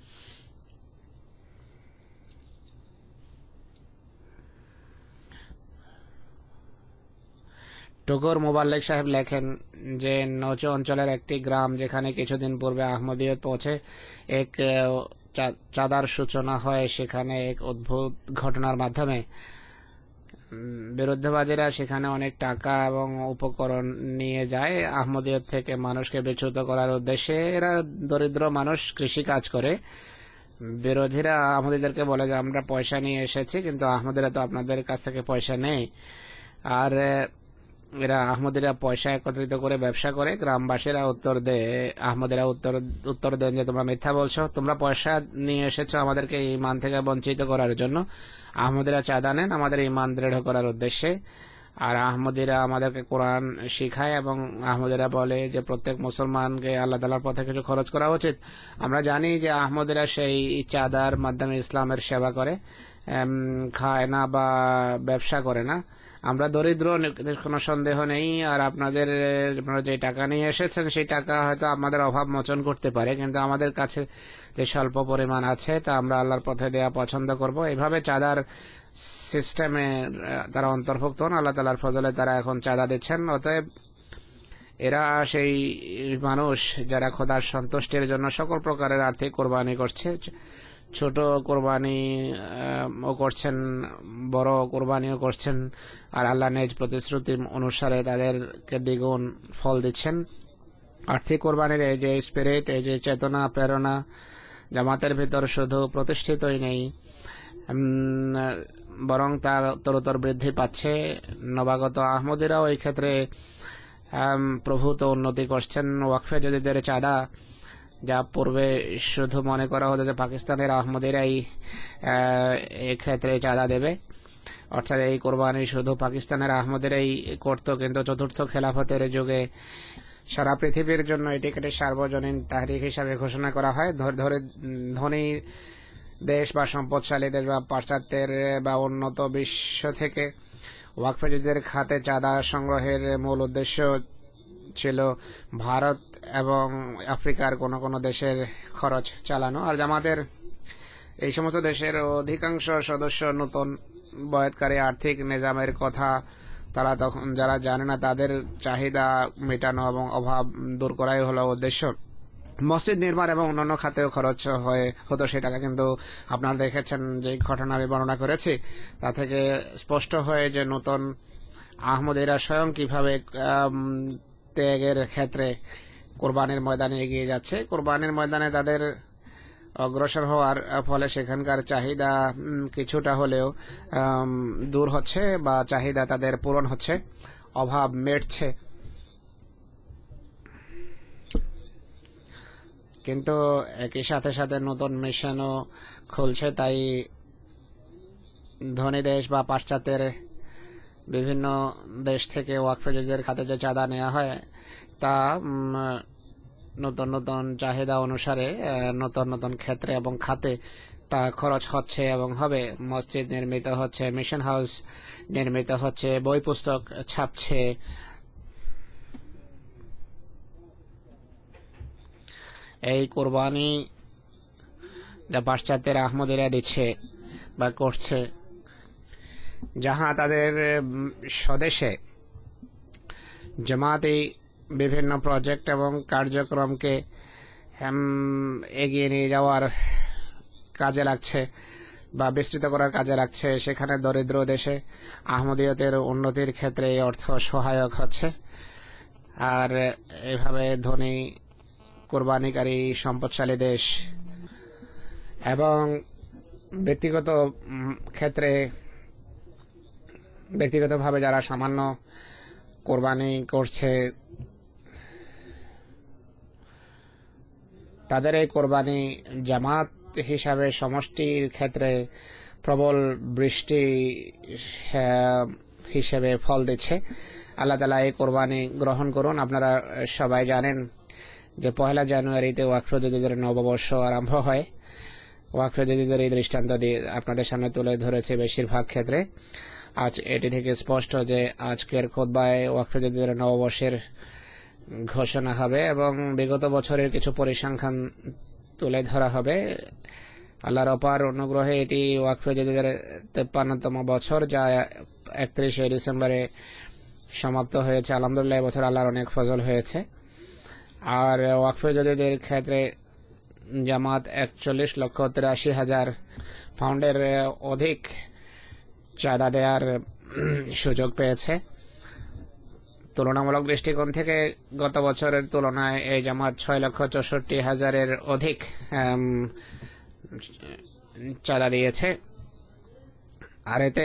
টুকুর মুবাল্লিগ সাহেব লেখেন যে নচু অঞ্চলের একটি গ্রাম, যেখানে কিছুদিন পূর্বে আহমদিয়ত পৌঁছে এক চাঁদার সূচনা হয়, সেখানে এক অদ্ভুত ঘটনার মাধ্যমে বিরুদ্ধবাদীরা সেখানে অনেক টাকা এবং উপকরণ নিয়ে যায় আহমদিয়ত থেকে মানুষকে বিচ্যুত করার উদ্দেশ্যে। এরা দরিদ্র মানুষ, কৃষি কাজ করে। বিরোধীরা আহমদীদেরকে বলে যে আমরা পয়সা নিয়ে এসেছি, কিন্তু আহমদীরা তো আপনাদের কাছ থেকে পয়সা নেই। আর এরা আহমদীরা পয়সা একত্রিত করে ব্যবসা করে। গ্রামবাসীরা আহমদীরা উত্তর দেন যে তোমরা মিথ্যা বলছো, তোমরা পয়সা নিয়ে এসেছো আমাদেরকে ঈমান থেকে বঞ্চিত করার জন্য। আহমদীরা চাঁদা নেন আমাদের ঈমান দৃঢ় করার উদ্দেশ্যে, আর আহমদীরা আমাদেরকে কোরআন শিখায় এবং আহমদীরা বলে যে প্রত্যেক মুসলমানকে আল্লাহ তাআলার পথে কিছু খরচ করা উচিত। আমরা জানি যে আহমদীরা সেই চাঁদার মাধ্যমে ইসলামের সেবা করে খায় না বা ব্যবসা করে না। আমরা দরিদ্র, কোনো সন্দেহ নেই। আর আপনারা যে টাকা নিয়ে এসেছেন সেই টাকা হয়তো আমাদের অভাব মোচন করতে পারে, কিন্তু আমাদের কাছে যে স্বল্প পরিমাণ আছে তা আমরা আল্লাহর পথে দেওয়া পছন্দ করব। এইভাবে চাঁদার সিস্টেমে তারা অন্তর্ভুক্ত হন। আল্লাহ তাআলার ফজলে তারা এখন চাঁদা দিচ্ছেন। অতএব এরা সেই মানুষ যারা খোদার সন্তুষ্টির জন্য সকল প্রকারের আর্থিক কোরবানি করছে। ছোট কোরবানি ও করছেন, বড় কোরবানিও করছেন, আর আল্লাহ নিজ প্রতিশ্রুতি অনুসারে তাদেরকে দ্বিগুণ ফল দিচ্ছেন। আর্থিক কোরবানির এই যে স্পিরিট, এই যে চেতনা প্রেরণা জামাতের ভিতর শুধু প্রতিষ্ঠিতই নেই, বরং তা উত্তরোত্তর বৃদ্ধি পাচ্ছে। নবাগত আহমদিরাও এই ক্ষেত্রে প্রভূত উন্নতি করছেন। ওয়াকফে জাদিদের চাঁদা, যা পূর্বে শুধু মনে করা হতো যে পাকিস্তানের আহমদিরাই এক্ষেত্রে চাঁদা দেবে, অর্থাৎ এই কোরবানি শুধু পাকিস্তানের আহমদিরাই করত, কিন্তু চতুর্থ খেলাফতের যুগে সারা পৃথিবীর জন্য এটিকে সার্বজনীন তাহরিক হিসাবে ঘোষণা করা হয়। ধনী দেশ বা সম্পদশালী দেশ বা পাশ্চাত্যের বা উন্নত বিশ্ব থেকে ওয়াকফেজীদের খাতে চাঁদা সংগ্রহের মূল উদ্দেশ্য ছিল ভারত এবং আফ্রিকার কোন কোন দেশের খরচ চালানো। আর জামাতের এই সমস্ত দেশের অধিকাংশ সদস্য নতুন বয়াতকারী আর্থিক নিজামের কথা তারা তখন যারা জানে না, তাদের চাহিদা মেটানো এবং অভাব দূর করাই হলো উদ্দেশ্য। মসজিদ নির্মাণ এবং অন্যান্য খাতেও খরচ হতো সে টাকা, কিন্তু আপনারা দেখেছেন যে ঘটনা আমি বর্ণনা করেছি তা থেকে স্পষ্ট হয় যে নতুন আহমদীরা স্বয়ং কিভাবে ত্যাগের ক্ষেত্রে কোরবানির ময়দানে এগিয়ে যাচ্ছে। কোরবানির ময়দানে তাদের অগ্রসর হওয়ার ফলে সেখানকার চাহিদা কিছুটা হলেও দূর হচ্ছে বা চাহিদা তাদের পূরণ হচ্ছে, অভাব মিটছে। কিন্তু একই সাথে সাথে নতুন মিশনও খুলছে। তাই ধনী দেশ বা পাশ্চাত্যের বিভিন্ন দেশ থেকে ওয়াকফেজীদের খাতে যে চাঁদা নেওয়া হয় তা নতুন নতুন চাহিদা অনুসারে নতুন নতুন ক্ষেত্রে এবং খাতে তা খরচ হচ্ছে এবং হবে। মসজিদ নির্মিত হচ্ছে, মিশন হাউস নির্মিত হচ্ছে, বই পুস্তক ছাপছে। এই কোরবানি যা পাশ্চাত্যের আহমদীরা দিচ্ছে বা করছে, যাহা তাদের স্বদেশে জামাতে বিভিন্ন প্রজেক্ট এবং কার্যক্রমকে এগিয়ে নিয়ে যাওয়ার কাজে লাগছে বা বিস্তৃত করার কাজে লাগছে, সেখানে দরিদ্র দেশে আহমদীয়তের উন্নতির ক্ষেত্রে এই অর্থ সহায়ক হচ্ছে। আর এভাবে ধনী কোরবানিকারী সম্পদশালী দেশ এবং ব্যক্তিগত ক্ষেত্রে ব্যক্তিগতভাবে যারা সামান্য কোরবানি করছে তাদের এই কোরবানি জামাত হিসাবে সমষ্টির ক্ষেত্রে প্রবল বৃষ্টি হিসেবে ফল দিচ্ছে। আল্লাহ তাআলা এই কোরবানি গ্রহণ করুন। আপনারা সবাই জানেন যে 1 জানুয়ারিতে ওয়াকফেজীদের নববর্ষ আরম্ভ হয়। ওয়াকফেজীদের এই দৃষ্টান্ত দিয়ে আপনাদের সামনে তুলে ধরেছে বেশিরভাগ ক্ষেত্রে। আজ এটি থেকে স্পষ্ট যে আজকের খুতবায় ওয়াকফেজীদের নববর্ষের ঘোষণা হবে এবং বিগত বছরের কিছু পরিসংখ্যান তুলে ধরা হবে। আল্লাহর অপার অনুগ্রহে এটি ওয়াকফেজীদের 53তম বছর, যা 31শে ডিসেম্বরে সমাপ্ত হয়েছে। আলহামদুলিল্লাহ এবছর আল্লাহর অনেক ফজল হয়েছে। আর ওয়াকফেজীদের ক্ষেত্রে জামাত 41,83,000 পাউন্ডের অধিক চাঁদা দেওয়ার সুযোগ পেয়েছে। তুলনামূলক দৃষ্টিকোণ থেকে গত বছরের তুলনায় এই জামাত 6,64,000-এর অধিক চাঁদা দিয়েছে। আর এতে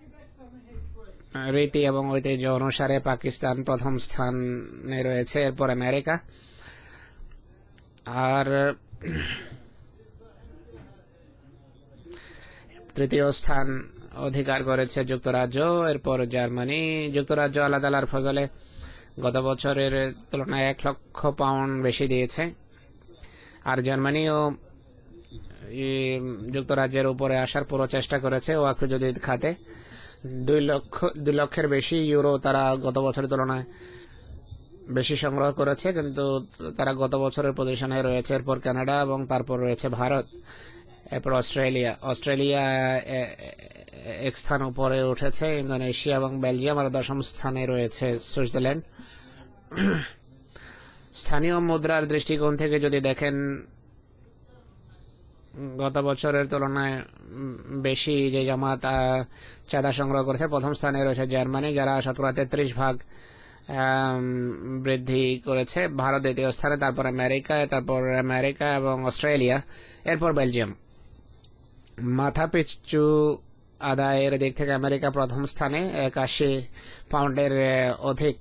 রীতি এবং ঐতিহ্য অনুসারে পাকিস্তান প্রথম স্থানে রয়েছে, এরপর আমেরিকা, আর তৃতীয় স্থান অধিকার করেছে যুক্তরাজ্য, এরপর জার্মানি। যুক্তরাজ্য আল্লাহ তাআলার ফজলে গত বছরের তুলনায় 1 লক্ষ পাউন্ড বেশি দিয়েছে, আর জার্মানিও যুক্তরাজ্যের উপরে আসার পুরো চেষ্টা করেছে ওয়াকফ জদিদ খাতে। 2 লক্ষের বেশি ইউরো তারা গত বছরের তুলনায় বেশি সংগ্রহ করেছে, কিন্তু তারা গত বছরের পজিশনে রয়েছে। এরপর কানাডা এবং তারপর রয়েছে ভারত, এরপর অস্ট্রেলিয়া এক স্থান উপরে উঠেছে। ইন্দোনেশিয়া এবং বেলজিয়াম আর 10ম স্থানে রয়েছে সুইজারল্যান্ড। স্থানীয় মুদ্রার দৃষ্টিকোণ থেকে যদি দেখেন, গত বছরের তুলনায় বেশি যে জামাত চাঁদা সংগ্রহ করেছে, প্রথম স্থানে রয়েছে জার্মানি, যারা 33% বৃদ্ধি করেছে। ভারত দ্বিতীয় স্থানে, তারপর আমেরিকা এবং অস্ট্রেলিয়া, এরপর বেলজিয়াম। মাথা পিছু আদায়ের দিক থেকে আমেরিকা প্রথম স্থানে, 81 পাউন্ডের অধিক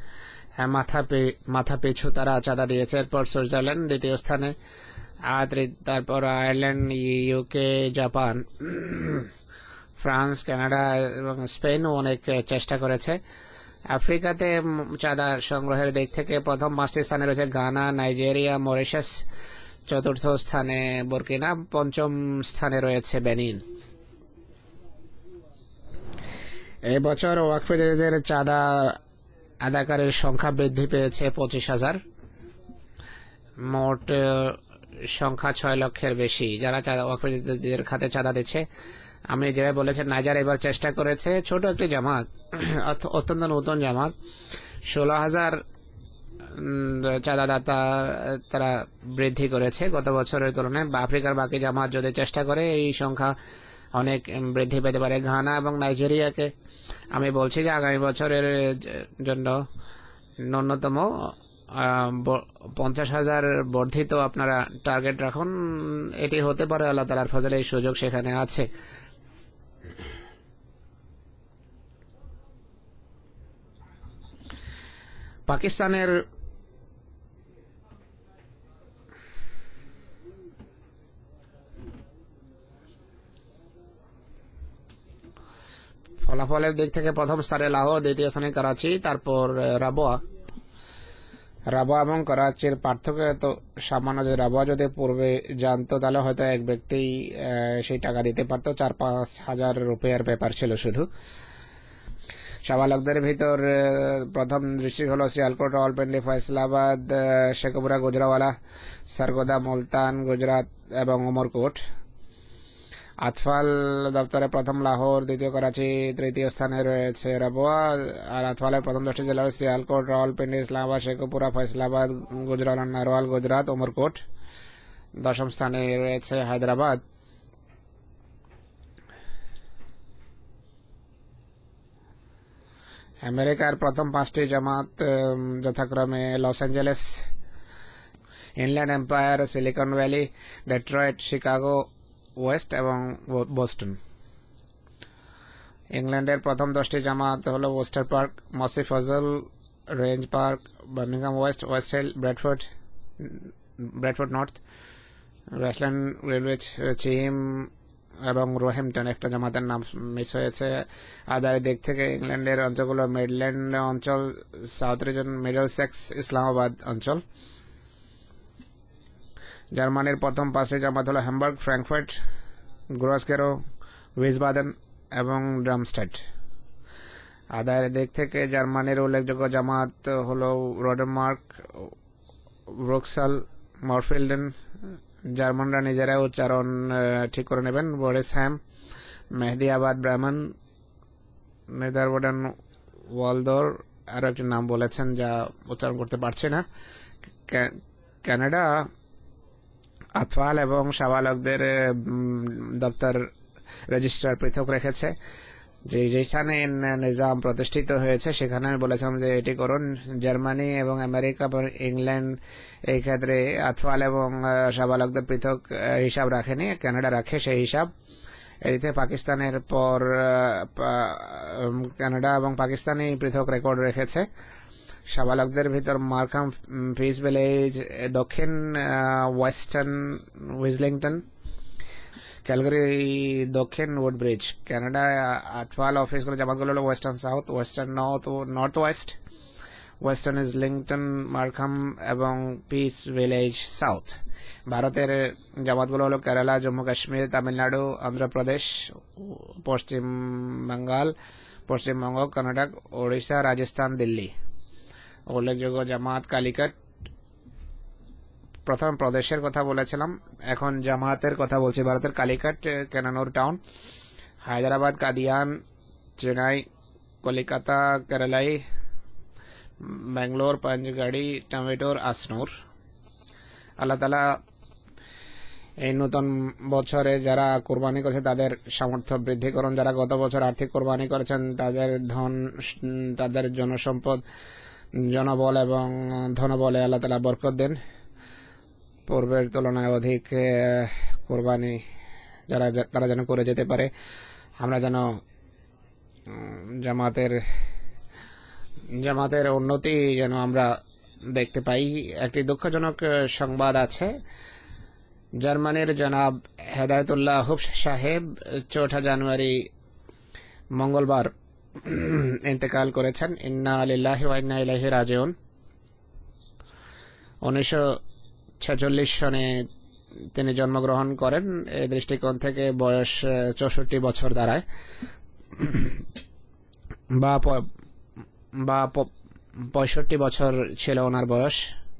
মাথা পিছু তারা চাঁদা দিয়েছে। এরপর সুইজারল্যান্ড দ্বিতীয় স্থানে, তারপর Ireland, UK, Japan, France, Canada এবং স্পেনও অনেক চেষ্টা করেছে। আফ্রিকাতে চাঁদা সংগ্রহের দিক থেকে প্রথম 5টি স্থানে রয়েছে গানা, নাইজেরিয়া, মরিশাস, চতুর্থ স্থানে বুর্কিনা, পঞ্চম স্থানে রয়েছে বেনিন। এই বছর ওয়াকফ জদিদের চাঁদা আদায়কারীর সংখ্যা বৃদ্ধি পেয়েছে 25,000। মোট সংখ্যা 6 লক্ষের বেশি যারা ওয়াকফ জদিদের খাতে চাঁদা দিচ্ছে। আমি যেভাবে বলেছেন, নাইজার এবার চেষ্টা করেছে, ছোট একটি জামাত, অত্যন্ত নতুন জামাত, 16,000 চাঁদাদাতা তারা বৃদ্ধি করেছে গত বছরের তুলনায়। আফ্রিকার বাকি জামাত যদি চেষ্টা করে, এই সংখ্যা অনেক বৃদ্ধি পেতে পারে। ঘানা এবং নাইজেরিয়াকে আমি বলছি যে আগামী বছরের জন্য ন্যূনতম 50,000 বর্ধিত আপনারা টার্গেট রাখুন। এটি হতে পারে, আল্লাহ তাআলার ফজলে এই সুযোগ সেখানে আছে। পাকিস্তানের ফলাফলের দিক থেকে প্রথম স্থানে লাহোর, দ্বিতীয় স্থানে করাচি, তারপর রাবোয়া এবং করাচির পার্থক্য তো সামান্য। যদি রাবোয়া যদি পূর্বে জানতো, তাহলে হয়তো এক ব্যক্তি সেই টাকা দিতে পারতো। 4-5 হাজার রুপিয়ার ব্যাপার ছিল শুধু। সাবালকদের ভিতর প্রথম দৃষ্টি হলো সিয়ালকোট, রাওয়ালপিন্ডি, ফয়সালাবাদ, শেখপুরা, গুজরাওয়ালা, সারগোদা, মুলতান, গুজরাত এবং উমরকোট। আতফাল দপ্তরে প্রথম লাহোর, দ্বিতীয় করাচি, তৃতীয় স্থানে রয়েছে রাবোয়া। আর আতফালের প্রথম 10টি জেলা সিয়ালকোট, রাওয়ালপিন্ডি, ইসলামাবাদ, শেখপুরা, ফয়সালাবাদ, গুজরাওয়ালা, নারওয়াল, গুজরাত, উমরকোট। 10ম স্থানে রয়েছে হায়দ্রাবাদ। আমেরিকার প্রথম 5টি জামাত যথাক্রমে Los Angeles, Inland Empire, Silicon Valley, Detroit, Chicago West এবং বোস্টন। ইংল্যান্ডের প্রথম 10টি জামাত হলো ওয়েস্টার পার্ক, মসি ফজল, Raynes Park, Birmingham West, West Hill, Bradford North, Westland Railways, Cheam এবং রোহেমটন। একটা জামাতের নাম মিস হয়েছে। আদায়ের দিক থেকে ইংল্যান্ডের অঞ্চলগুলো মিডল্যান্ড অঞ্চল, সাউথ রিজন, মিডলসেক্স, ইসলামাবাদ অঞ্চল। জার্মানির প্রথম 5টি জামাত হলো হ্যামবার্গ, ফ্র্যাঙ্কফার্ট, গ্রসগেরো, উইসবাদেন এবং ড্রামস্টেড। আদায়ের দিক থেকে জার্মানির উল্লেখযোগ্য জামাত হলো রোডেনমার্ক, ব্রুক্সেল, মরফিল্ডেন। জার্মানরা নিজেরাই উচ্চারণ ঠিক করে নেবেন। বরিসহ্যাম, মেহেদিয়াবাদ, ব্রাহ্মণ, নেদারবোডেন, ওয়ালদোর, আরও একটি নাম বলেছেন যা উচ্চারণ করতে পারছি না। কানাডা আতফাল এবং সাবালকদের দপ্তর রেজিস্ট্রার পৃথক রেখেছে। যেখানে নিজাম প্রতিষ্ঠিত হয়েছে সেখানে আমি বলেছিলাম যে এটি করুন। জার্মানি এবং আমেরিকা এবং ইংল্যান্ড এই ক্ষেত্রে আতফাল এবং সাবালকদের পৃথক হিসাব রাখেনি, কানাডা রাখে সেই হিসাব। এদিকে পাকিস্তানের পর কানাডা এবং পাকিস্তানই পৃথক রেকর্ড রেখেছে। সাবালকদের ভিতর মার্কাম, পিস ভিলেজ, দক্ষিণ ওয়েস্টার্ন উইজলিংটন, ক্যালগারি, দক্ষিণ উডব্রিজ। কানাডায় আতফাল অফিসগুলো জামাতগুলো হলো Western South, Western North, North West, Western Islington, Markham এবং পিস ভিলেজ সাউথ। ভারতের জামাতগুলো হলো কেরালা, জম্মু কাশ্মীর, তামিলনাড়ু, অন্ধ্রপ্রদেশ, পশ্চিম বাঙ্গাল, পশ্চিমবঙ্গ, কর্ণাটক, ওড়িশা, রাজস্থান, দিল্লি। উল্লেখযোগ্য জামাত কালিকট। প্রথম প্রদেশের কথা বলেছিলাম, এখন জামাতের কথা বলছি। ভারতের কালিকট, কেনানুর টাউন, হায়দ্রাবাদ, কাদিয়ান, চেন্নাই, কলিকাতা, কেরালাই, ব্যাঙ্গালোর, পাঞ্চগাড়ি, টমেটোর, আসনুর। আল্লাহ তাআলা এই নতুন বছরে যারা কোরবানি করেছে তাদের সামর্থ্য বৃদ্ধি করুন। যারা গত বছর আর্থিক কোরবানি করেছেন তাদের ধন, তাদের জনসম্পদ, জনবল এবং ধনবলে আল্লাহ তাআলা বরকত দেন। পূর্বের তুলনায় অধিক কোরবানি তারা যেন করে যেতে পারে। আমরা যেন জামাতের উন্নতি যেন আমরা দেখতে পাই। একটি দুঃখজনক সংবাদ আছে। জার্মানির জনাব হেদায়েতুল্লাহ হুবস সাহেব 4 জানুয়ারি মঙ্গলবার ইন্তেকাল করেছেন। ইন্না লিল্লাহি ওয়া ইন্না ইলাইহি রাজিউন। 1946 সনে তিনি জন্মগ্রহণ করেন। এই দৃষ্টিকোণ থেকে বয়স 64 বছর দাঁড়ায়, বা 65 বছর ছিল ওনার বয়স।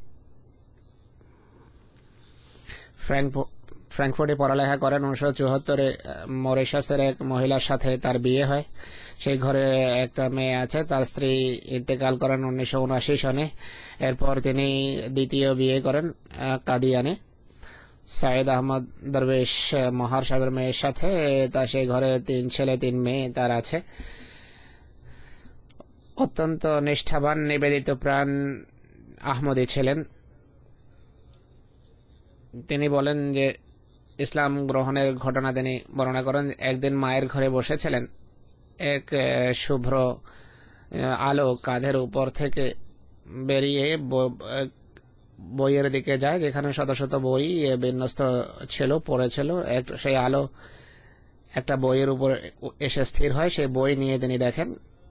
ফ্র্যাঙ্কফুর্টে পড়ালেখা করেন। 1974-এ মরিশাসের এক মহিলার সাথে তার বিয়ে হয়। সেই ঘরে একটা মেয়ে আছে। তার স্ত্রী ইন্তেকাল করেন 1979 সনে। এরপর তিনি দ্বিতীয় বিয়ে করেন কাদিয়ানে সাইদ আহমদ দরবেশ মহার সাহেবের মেয়ের সাথে। তার সেই ঘরে 3 ছেলে 3 মেয়ে তার আছে। অত্যন্ত নিষ্ঠাবান, নিবেদিত প্রাণ আহমদী ছিলেন। তিনি বলেন যে ইসলাম গ্রহণের ঘটনা তিনি বর্ণনা করেন। একদিন মায়ের ঘরে বসেছিলেন, এক শুভ্র আলো কাঁধের উপর থেকে বেরিয়ে বইয়ের দিকে যায়, যেখানে শত শত বই বিন্যস্ত ছিল, পড়েছিল। সেই আলো একটা বইয়ের উপর এসে স্থির হয়। সেই বই নিয়ে তিনি দেখেন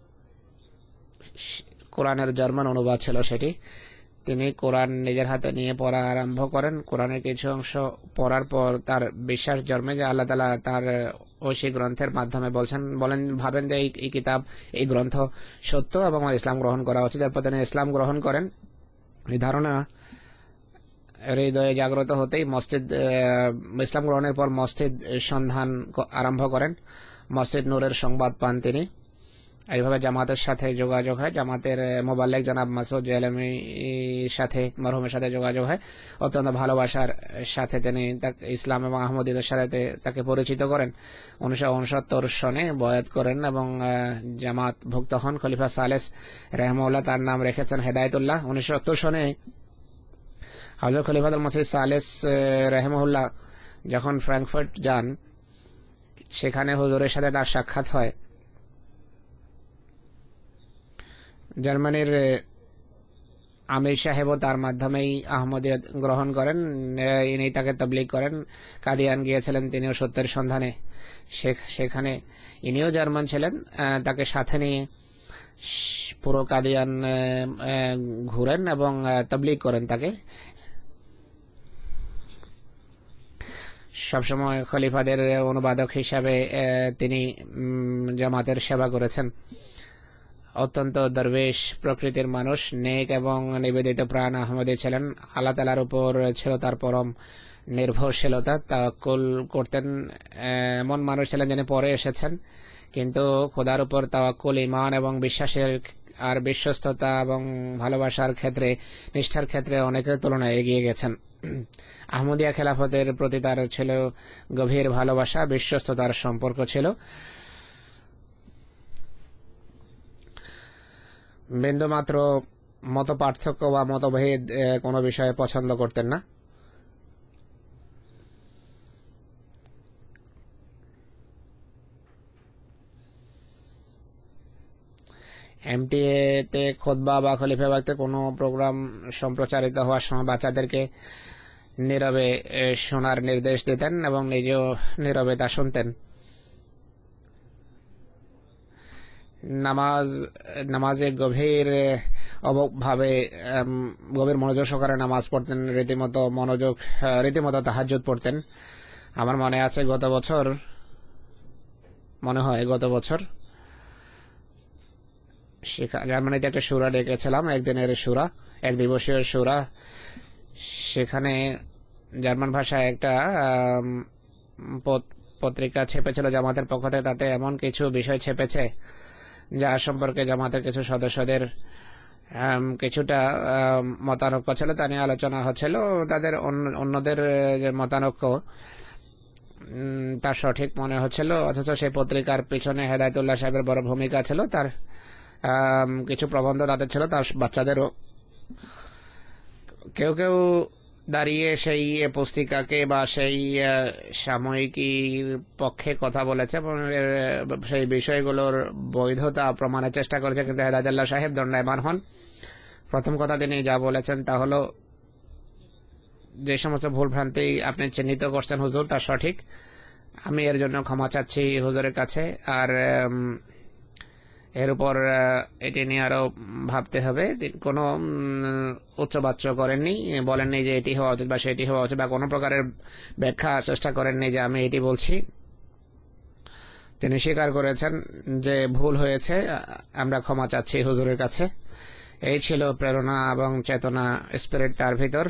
কোরআনের জার্মান অনুবাদ ছিল সেটি। তিনি কোরআন নিজের হাতে নিয়ে পড়া আরম্ভ করেন। কোরআনের কিছু অংশ পড়ার পর তার বিশ্বাস জন্মে যে আল্লাহ তাআলা তার ঐশী গ্রন্থের মাধ্যমে ভাবেন যে এই কিতাব, এই গ্রন্থ সত্য এবং ইসলাম গ্রহণ করা উচিত। এরপর তিনি ইসলাম গ্রহণ করেন। এই ধারণা হৃদয়ে জাগ্রত হতেই ইসলাম গ্রহণের পর মসজিদ সন্ধান আরম্ভ করেন। মসজিদ নূরের সংবাদ পান তিনি। এইভাবে জামাতের সাথে যোগাযোগ হয়। জামাতের মোবাল্লেগ জনাব মাসুদ জেলামির সাথে, মরহুমের সাথে যোগাযোগ হয়। অত্যন্ত ভালোবাসার সাথে তিনি ইসলাম এবং আহমদীদের সাথে তাকে পরিচিত করেন। 1969 সনে বয়াত করেন এবং জামাত ভুক্ত হন। খলিফা সালেস রহমাউল্লাহ তার নাম রেখেছেন হেদায়েতুল্লাহ। 1970 সনে হযরত খলিফাতুল মসিহ সালেস রহমাউল্লাহ যখন ফ্র্যাঙ্কফুর্ট যান, সেখানে হুজুরের সাথে তার সাক্ষাৎ হয়। জার্মানির আমির সাহেবও তার মাধ্যমেই আহমদিয়ত গ্রহণ করেন। ইনি তাকে তাবলীগ করেন। কাদিয়ান গিয়েছিলেন তিনিও সত্যের সন্ধানে। সেখানে ইনিও জার্মান ছিলেন। তাকে সাথে নিয়ে পুরো কাদিয়ান ঘুরেন এবং তাবলীগ করেন তাকে। সবসময় খলিফাদের অনুবাদক হিসাবে তিনি জামাতের সেবা করেছেন। অত্যন্ত দরবেশ প্রকৃতির মানুষ, নেক এবং নিবেদিত প্রাণ আহমদী ছিলেন। আল্লাহ তাআলার উপর ছিল তার পরম নির্ভরশীলতা। তাওয়াক্কুল করতেন। এমন মানুষ ছিলেন যিনি পরে এসেছেন, কিন্তু খোদার উপর তাওয়াক্কুল, ঈমান এবং বিশ্বাসের আর বিশ্বস্ততা এবং ভালোবাসার ক্ষেত্রে, নিষ্ঠার ক্ষেত্রে অনেকের তুলনায় এগিয়ে গেছেন। আহমদিয়া খেলাফতের প্রতি তার ছিল গভীর ভালোবাসা, বিশ্বস্ততার সম্পর্ক ছিল। বিন্দুমাত্র মত পার্থক্য বা মতভেদ কোনো বিষয়ে পছন্দ করতেন না। এমটিএ তে খুতবা বা খলিফা বাক্তে কোনো প্রোগ্রাম সম্প্রচারিত হওয়ার সময় বাচ্চাদেরকে নীরবে শোনার নির্দেশ দিতেন এবং নিজেও নীরবে তা শুনতেন। নামাজে গভীর মনোযোগ সহকারে নামাজ পড়তেন, রীতিমতো তাহাজ্জুদ পড়তেন। আমার মনে আছে গত বছর জার্মানিতে একটা সূরা ডেকেছিলাম, এক দিবসীয় সূরা। সেখানে জার্মান ভাষায় একটা পত্রিকা ছেপেছিল জামাতের পক্ষ থেকে। তাতে এমন কিছু বিষয় ছেপেছে যা সম্পর্কে জামাতের কিছু সদস্যদের কিছুটা মতানৈক্য ছিল, তা নিয়ে আলোচনা হচ্ছিল। তাদের অন্যদের যে মতানৈক্য তার সঠিক মনে হচ্ছিল, অথচ সেই পত্রিকার পিছনে হেদায়েতুল্লাহ সাহেবের বড় ভূমিকা ছিল। তার কিছু প্রবন্ধ তাদের ছিল, তার বাচ্চাদেরও। কেউ কেউ দাঁড়িয়ে সেই পুস্তিকাকে বা সেই সাময়িকীর পক্ষে কথা বলেছে এবং সেই বিষয়গুলোর বৈধতা প্রমাণের চেষ্টা করেছে, কিন্তু হেদায়েতুল্লাহ সাহেব দণ্ডায়মান হন। প্রথম কথা তিনি যা বলেছেন তা হলো, যে সমস্ত ভুলভ্রান্তি আপনি চিহ্নিত করছেন হুজুর তা সঠিক, আমি এর জন্য ক্ষমা চাচ্ছি হুজুরের কাছে। আর এর উপর এটি নিয়ে আরো ভাবতে হবে। কোনো উচ্চবাচ্য করেননি, বলেননি যে এটি হওয়া উচিত বা সেটি হওয়া উচিত, বা কোনো প্রকারের ব্যাখ্যা চেষ্টা করেননি যে আমি এটি বলছি। তিনি স্বীকার করেছেন যে ভুল হয়েছে, আমরা ক্ষমা চাচ্ছি হুজুরের কাছে। এই ছিল প্রেরণা এবং চেতনা, স্পিরিট তার ভিতর।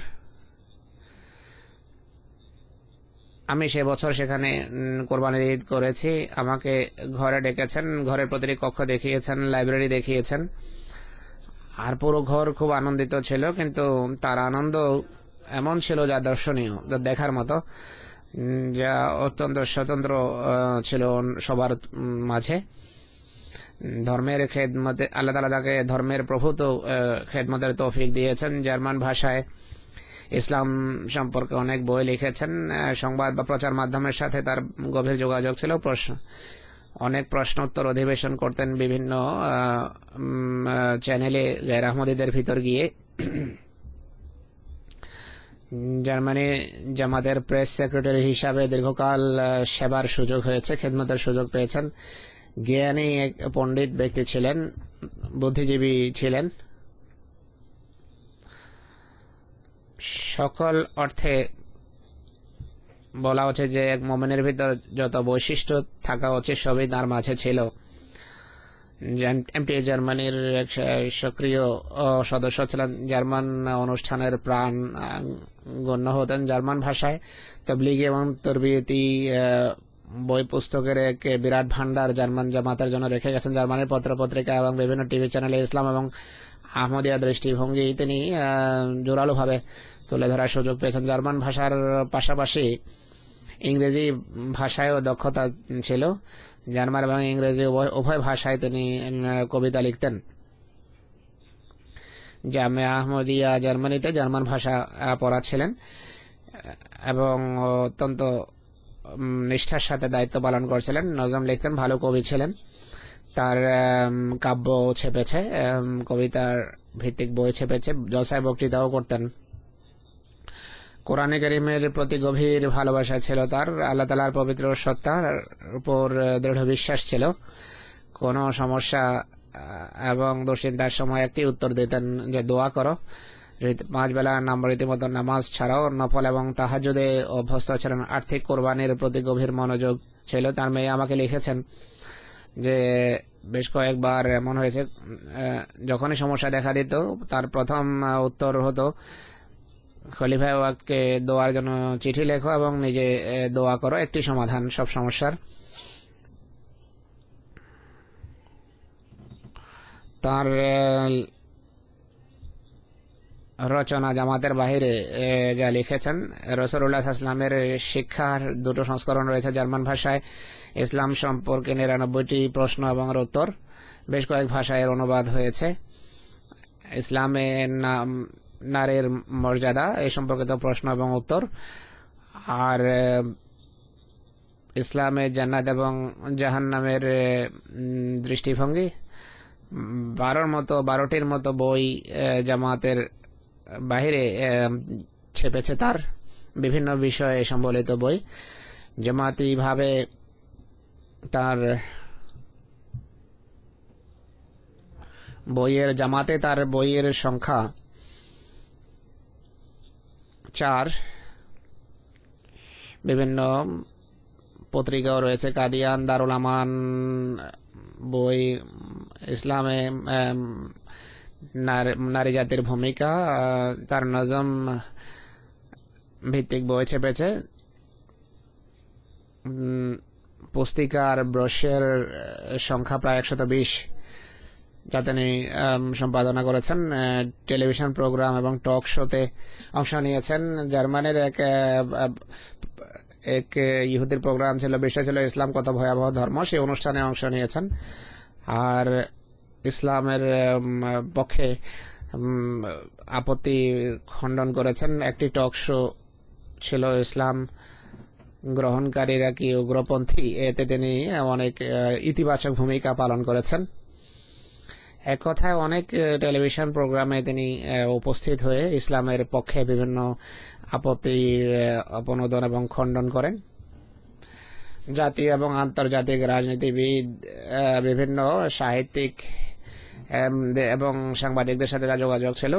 আমি সে বছর সেখানে কোরবানির ঈদ করেছি। আমাকে ঘরে ডেকেছেন, ঘরের প্রতিটি কক্ষ দেখিয়েছেন, লাইব্রেরি দেখিয়েছেন, আর পুরো ঘর খুব আনন্দিত ছিল। কিন্তু তার আনন্দ এমন ছিল যা দর্শনীয়, যা দেখার মতো, যা অত্যন্ত স্বতন্ত্র ছিল সবার মাঝে। ধর্মের খেদমতে আল্লাহ তাআলা তাকে ধর্মের প্রভূত খেদমতের তৌফিক দিয়েছেন। জার্মান ভাষায় ইসলাম সম্পর্কে অনেক বই লিখেছেন। সংবাদ বা প্রচার মাধ্যমের সাথে তার গভীর যোগাযোগ ছিল। অনেক প্রশ্ন উত্তর অধিবেশন করতেন বিভিন্ন চ্যানেলে গায়র আহমদীদের ভিতর গিয়ে। জার্মানি জামাতের প্রেস সেক্রেটারি হিসাবে দীর্ঘকাল সেবার সুযোগ হয়েছে, খেদমতের সুযোগ পেয়েছেন। জ্ঞানী এক পণ্ডিত ব্যক্তি ছিলেন, বুদ্ধিজীবী ছিলেন। সকল অর্থে বলা হচ্ছে যে এক মোমেনের ভিতর যত বৈশিষ্ট্য থাকা উচিত সবই তার মাঝে ছিল। এমটি জার্মানির এক সক্রিয় সদস্য ছিলেন, জার্মান অনুষ্ঠানের প্রাণ গণ্য হতেন। জার্মান ভাষায় তাবলীগী এবং তরবিয়তি বই পুস্তকের এক বিরাট ভান্ডার জার্মান জামাতের জন্য রেখে গেছেন। জার্মানির পত্র পত্রিকা এবং বিভিন্ন টিভি চ্যানেলে ইসলাম এবং আহমদিয়া দৃষ্টিভঙ্গি তিনি জোরালোভাবে তুলে ধরার সুযোগ পেয়েছেন। জার্মান ভাষার পাশাপাশি ইংরেজি ভাষায়ও দক্ষতা ছিল। জার্মান এবং ইংরেজি উভয় ভাষায় তিনি কবিতা লিখতেন। জামিয়া আহমদিয়া জার্মানিতে জার্মান ভাষা পড়াচ্ছিলেন এবং অত্যন্ত নিষ্ঠার সাথে দায়িত্ব পালন করছিলেন। নজম লিখতেন, ভালো কবি ছিলেন। তার কাব্য ছেপেছে, কবিতার ভিত্তিক বই ছেপেছে, জলসায় বক্তৃতাও করতেন। কোরআনে কারীমের প্রতি গভীর ভালোবাসা ছিল তার। আল্লাহ তাআলার পবিত্র সত্তার উপর দৃঢ় বিশ্বাস ছিল। কোনো সমস্যা এবং দুশ্চিন্তার সময় একটি উত্তর দিতেন যে দোয়া করো। 5 বেলা রীতিমতো নামাজ ছাড়াও নফল এবং তাহাজ্জুদে অভ্যস্ত ছিলেন। আর্থিক কোরবানির প্রতি গভীর মনোযোগ ছিল। তার মেয়ে আমাকে লিখেছেন যে বেশ কয়েকবার এমন হয়েছে, যখনই সমস্যা দেখা দিত তার প্রথম উত্তর হতো খলিফা ওয়াক্তকে দোয়ার জন্য চিঠি লেখো এবং নিজে দোয়া করো, একটি সমাধান সব সমস্যার। তার রচনা জামাতের বাহিরে যা লিখেছেন, রাসূলুল্লাহ সাল্লাল্লাহু আলাইহি ওয়াসাল্লামের শিক্ষার 2টো সংস্করণ রয়েছে জার্মান ভাষায়। ইসলাম সম্পর্কে 99টি প্রশ্ন এবং উত্তর, বেশ কয়েক ভাষায় অনুবাদ হয়েছে। ইসলামে নারীর মর্যাদা এই সম্পর্কিত প্রশ্ন এবং উত্তর, আর ইসলামে জান্নাত এবং জাহান্নামের দৃষ্টিভঙ্গি। 12টির মতো বই জামাতের বাহিরে ছেপেছে তার, বিভিন্ন বিষয়ে সম্বলিত বই। জামাতি ভাবে তার বইয়ের জামাতে তার বইয়ের সংখ্যা 4। বিভিন্ন পত্রিকাও রয়েছে, কাদিয়ান, দারুল আমান বই, ইসলামে নারী জাতির ভূমিকা, তার নজম ভিত্তিক বই ছেপেছে। পুস্তিকার ব্রশের সংখ্যা প্রায় 120 যা তিনি সম্পাদনা করেছেন। টেলিভিশন প্রোগ্রাম এবং টক শোতে অংশ নিয়েছেন। জার্মানির এক ইহুদির প্রোগ্রাম ছিল, বিষয় ছিল ইসলাম কত ভয়াবহ ধর্ম, সেই অনুষ্ঠানে অংশ নিয়েছেন। আর ইসলামের পক্ষে আপত্তি খণ্ডন করেছেন। একটি টক শো ছিল ইসলাম গ্রহণকারীরা কি উগ্রপন্থী, এতে তিনি অনেক ইতিবাচক ভূমিকা পালন করেছেন। এক কথায় অনেক টেলিভিশন প্রোগ্রামে তিনি উপস্থিত হয়ে ইসলামের পক্ষে বিভিন্ন আপত্তি অপনোদন এবং খণ্ডন করেন। জাতীয় এবং আন্তর্জাতিক রাজনীতিবিদ, বিভিন্ন সাহিত্যিক এবং সাংবাদিকদের সাথে যোগাযোগ ছিল।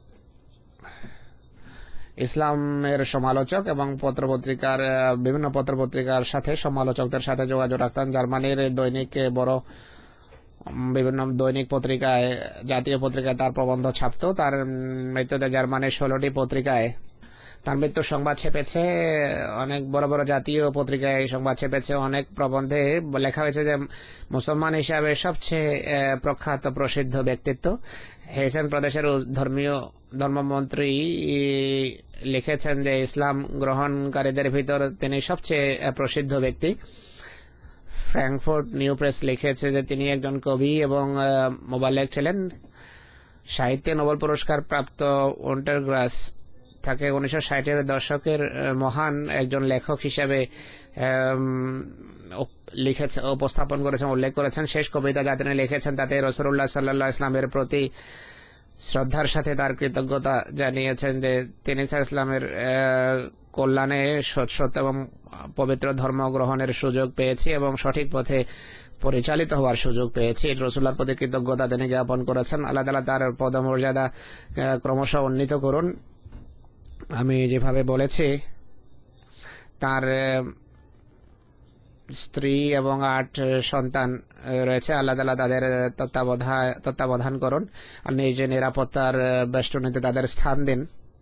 ইসলামের সমালোচক এবং পত্রপত্রিকার বিভিন্ন পত্রপত্রিকার সাথে সমালোচকদের সাথে যোগাযোগ রাখতেন। জার্মানির দৈনিক বড় বিভিন্ন দৈনিক পত্রিকায়, জাতীয় পত্রিকায় তার প্রবন্ধ ছাপত। তার মৃত্যুতে জার্মানির 16টি পত্রিকায় তার মৃত্যুর সংবাদ ছেপেছে। অনেক বড় বড় জাতীয় পত্রিকায় সংবাদ ছেপেছে। অনেক প্রবন্ধে লেখা হয়েছে যে মুসলমান হিসাবে সবচেয়ে প্রখ্যাত প্রসিদ্ধ ব্যক্তিত্ব হেসেন প্রদেশের ধর্মমন্ত্রী লিখেছেন যে ইসলাম গ্রহণকারীদের ভিতর তিনি সবচেয়ে প্রসিদ্ধ ব্যক্তি। ফ্র্যাঙ্কফুর্ট নিউ প্রেস লিখেছে যে তিনি একজন কবি এবং মোবাল্লেগ ছিলেন। সাহিত্যে নোবেল পুরস্কার প্রাপ্ত ওন্টারগ্রাস তাকে 1960-এর দশকের মহান একজন লেখক হিসেবে উপস্থাপন করেছেন, উল্লেখ করেছেন। শেষ কবিতা যা তিনি লিখেছেন তাতে রাসূলুল্লাহ সাল্লাল্লাহু আলাইহি ওয়াসাল্লামের প্রতি শ্রদ্ধার সাথে তার কৃতজ্ঞতা জানিয়েছেন যে তিনি ইসলামের কল্যাণে সৎ এবং পবিত্র ধর্ম গ্রহণের সুযোগ পেয়েছি এবং সঠিক পথে পরিচালিত হওয়ার সুযোগ পেয়েছি। রাসূলুল্লাহর প্রতি কৃতজ্ঞতা তিনি জ্ঞাপন করেছেন। আল্লাহ তাআলা তার পদমর্যাদা ক্রমশ উন্নীত করুন। আমি যেভাবে বলেছি, তার স্ত্রী এবং 8 সন্তান রয়েছে। আল্লাহ তাআলা তাদের তত্ত্বাবধান করুন আর নিজে নিরাপত্তার বেষ্টনীতে তাদের স্থান দিন।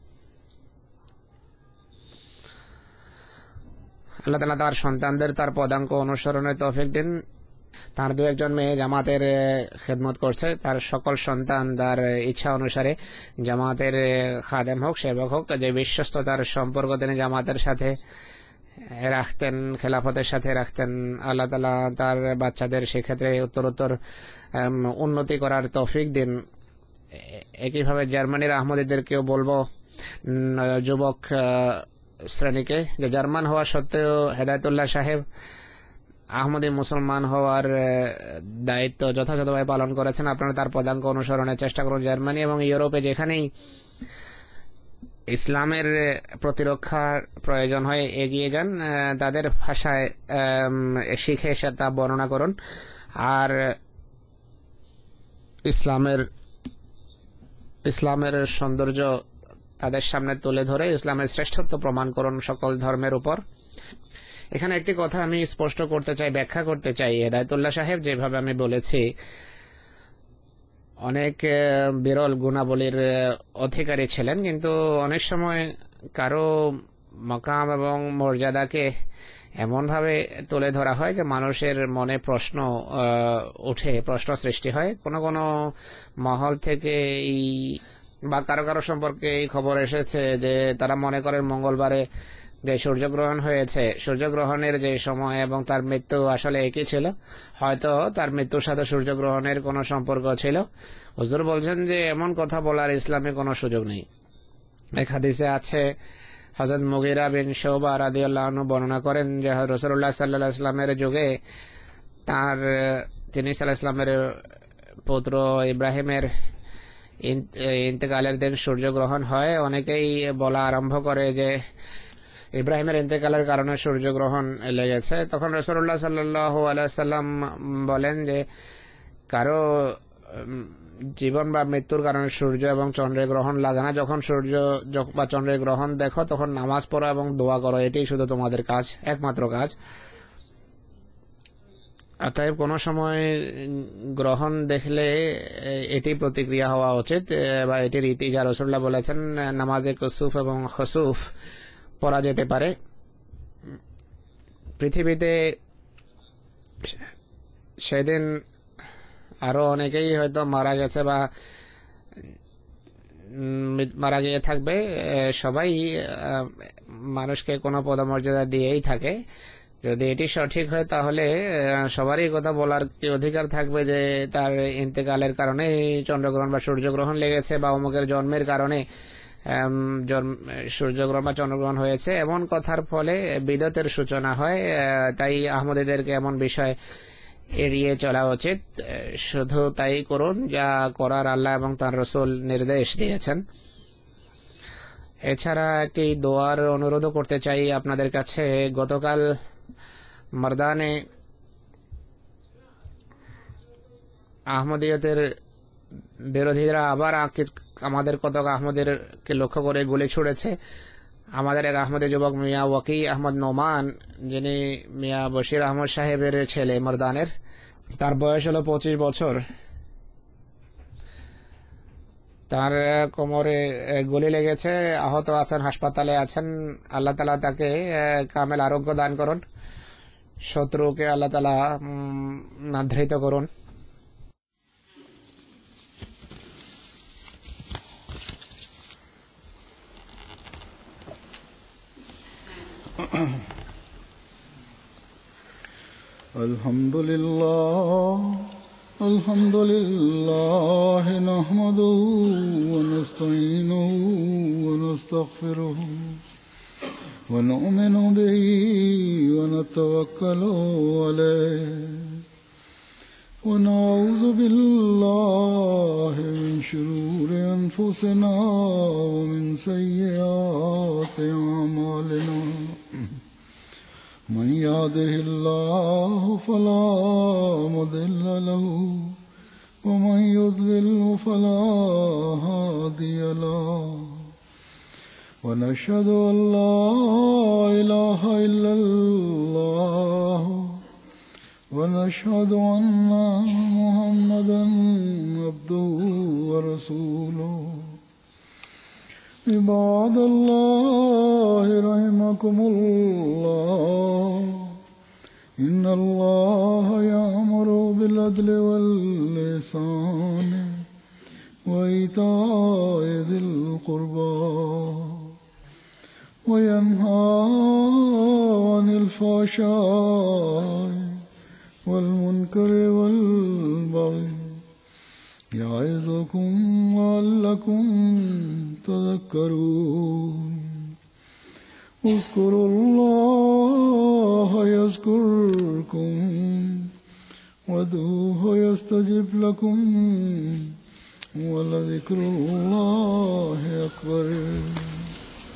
আল্লাহ তাআলা তার সন্তানদের তার পদাঙ্ক অনুসরণের তৌফিক দিন। তার 2-1 মেয়ে জামাতের খেদমত করছে। তার সকল সন্তান তার ইচ্ছা অনুসারে জামাতের খাদেম হোক, সেবক হোক। যে বিশ্বস্ততার সম্পর্ক তিনি জামাতের সাথে রাখতেন, খেলাফতের সাথে রাখতেন, আল্লাহ তাআলা তার বাচ্চাদের সেক্ষেত্রে উত্তরোত্তর উন্নতি করার তৌফিক দিন। একইভাবে জার্মানির আহমদীদেরকেও বলবো, যুবক শ্রেণীকে, যে জার্মান হওয়া সত্ত্বেও হেদায়েতুল্লাহ সাহেব আহমদী মুসলমান হওয়ার দায়িত্ব যথাযথভাবে পালন করেছেন। আপনারা তার পদাঙ্ক অনুসরণের চেষ্টা করুন। জার্মানি এবং ইউরোপে যেখানেই ইসলামের প্রতিরক্ষার প্রয়োজন হয় এগিয়ে যান, তাদের ভাষায় শিখে তা বর্ণনা করুন আর ইসলামের সৌন্দর্য তাদের সামনে তুলে ধরে ইসলামের শ্রেষ্ঠত্ব প্রমাণ করুন সকল ধর্মের উপর। এখানে একটি কথা আমি স্পষ্ট করতে চাই, ব্যাখ্যা করতে চাই। হেদায়েতুল্লাহ সাহেব যেভাবে আমি বলেছি অনেক বিরল গুণাবলীর অধিকারী ছিলেন, কিন্তু অনেক সময় কারো মাকাম এবং মর্যাদাকে এমনভাবে তুলে ধরা হয় যে মানুষের মনে প্রশ্ন ওঠে, প্রশ্ন সৃষ্টি হয়। কোনো কোনো মহল থেকে বা কারো কারো সম্পর্কে এই খবর এসেছে যে তারা মনে করেন মঙ্গলবারে যে সূর্যগ্রহণ হয়েছে, সূর্যগ্রহণের যে সময় এবং তার মৃত্যু আসলে একই ছিল। হয়তো তার মৃত্যুর সাথে সূর্যগ্রহণের কোনো সম্পর্ক ছিল। হুজুর বলছেন যে এমন কথা বলার ইসলামে কোনো সুযোগ নেই। এক হাদিসে আছে, হযরত মুগীরা বিন শুবা রাদিয়াল্লাহু আনহু বর্ণনা করেন যে রাসূলুল্লাহ সাল্লাল্লাহু আলাইহি ওয়াসাল্লামের যুগে তিনি সাল্লাল্লাহু আলাইহি ওয়াসাল্লামের পুত্র ইব্রাহিমের ইন্তেকালের দিন সূর্যগ্রহণ হয়। অনেকেই বলা আরম্ভ করে যে ইব্রাহিমের ইন্তেকালের কারণে সূর্যগ্রহণ লেগেছে। তখন রাসূলুল্লাহ সাল্লাল্লাহু আলাইহি ওয়াসাল্লাম বলেন যে কারো জীবন বা মৃত্যুর কারণে সূর্য এবং চন্দ্রের গ্রহণ লাগে না। যখন সূর্য বা চন্দ্রের গ্রহণ দেখো তখন নামাজ পড়ো এবং দোয়া করো, এটাই শুধু তোমাদের কাজ, একমাত্র কাজ। অতএব কোনো সময় গ্রহণ দেখলে এটি প্রতিক্রিয়া হওয়া উচিত বা এটি রীতি, যা রাসূলুল্লাহ বলেছেন নামাজে কুসুফ এবং খুসুফ পড়া যেতে পারে। পৃথিবীতে সেদিন আরো অনেকেই হয়তো মারা গেছে বা মারা গিয়ে থাকবে। সবাই মানুষকে কোনো পদমর্যাদা দিয়েই থাকে। যদি এটি সঠিক হয় তাহলে সবারই কথা বলার কি অধিকার থাকবে যে তার ইন্তেকালের কারণে চন্দ্রগ্রহণ বা সূর্যগ্রহণ লেগেছে বা অমুকের জন্মের কারণে সূর্যগ্রহণ বা চন্দ্রগ্রহণ হয়েছে। এমন কথার ফলে বিদতের সূচনা হয়। তাই আহমদীদেরকে এমন বিষয় এড়িয়ে চলা উচিত। শুধু তাই করুন যা করার আল্লাহ এবং তার রাসূল নির্দেশ দিয়েছেন। এছাড়া একটি দোয়ার অনুরোধ করতে চাই আপনাদের কাছে। গতকাল মারদানে আহমদিয়তের বিরোধীরা আবার আমাদের কতক আহমদীদেরকে লক্ষ্য করে গুলি ছুড়েছে। আমাদের এক আহমদী যুবক মিয়া ওয়াকি আহমদ নোমান, যিনি মিয়া বশির আহমদ সাহেবের ছেলে মারদানের, তার বয়স হলো 25 বছর। তার কোমরে গুলি লেগেছে, আহত আছেন, হাসপাতালে আছেন। আল্লাহ তাআলা তাকে কামেল আরোগ্য দান করুন, শত্রুকে আল্লাহ তাআলা ধৃত করুন। الحمد لله نحمده ونستعينه ونستغفره ونؤمن به ونتوكل عليه ونعوذ بالله من شرور أنفسنا ومن سيئات أعمالنا. من يهده الله فلا مضل له ومن يضلل فلا هادي له. ونشهد أن لا إله إلا الله ونشهد أن محمدا عبده ورسوله. عباد الله رحمكم الله، إن الله يأمر بالعدل والإحسان وإيتاء ذي القربى وينهى عن الفحشاء والمنكر والبغي يعظكم لعلكم تذكرون. اذكروا الله يذكركم وادعوه يستجب لكم ولذكر الله أكبر.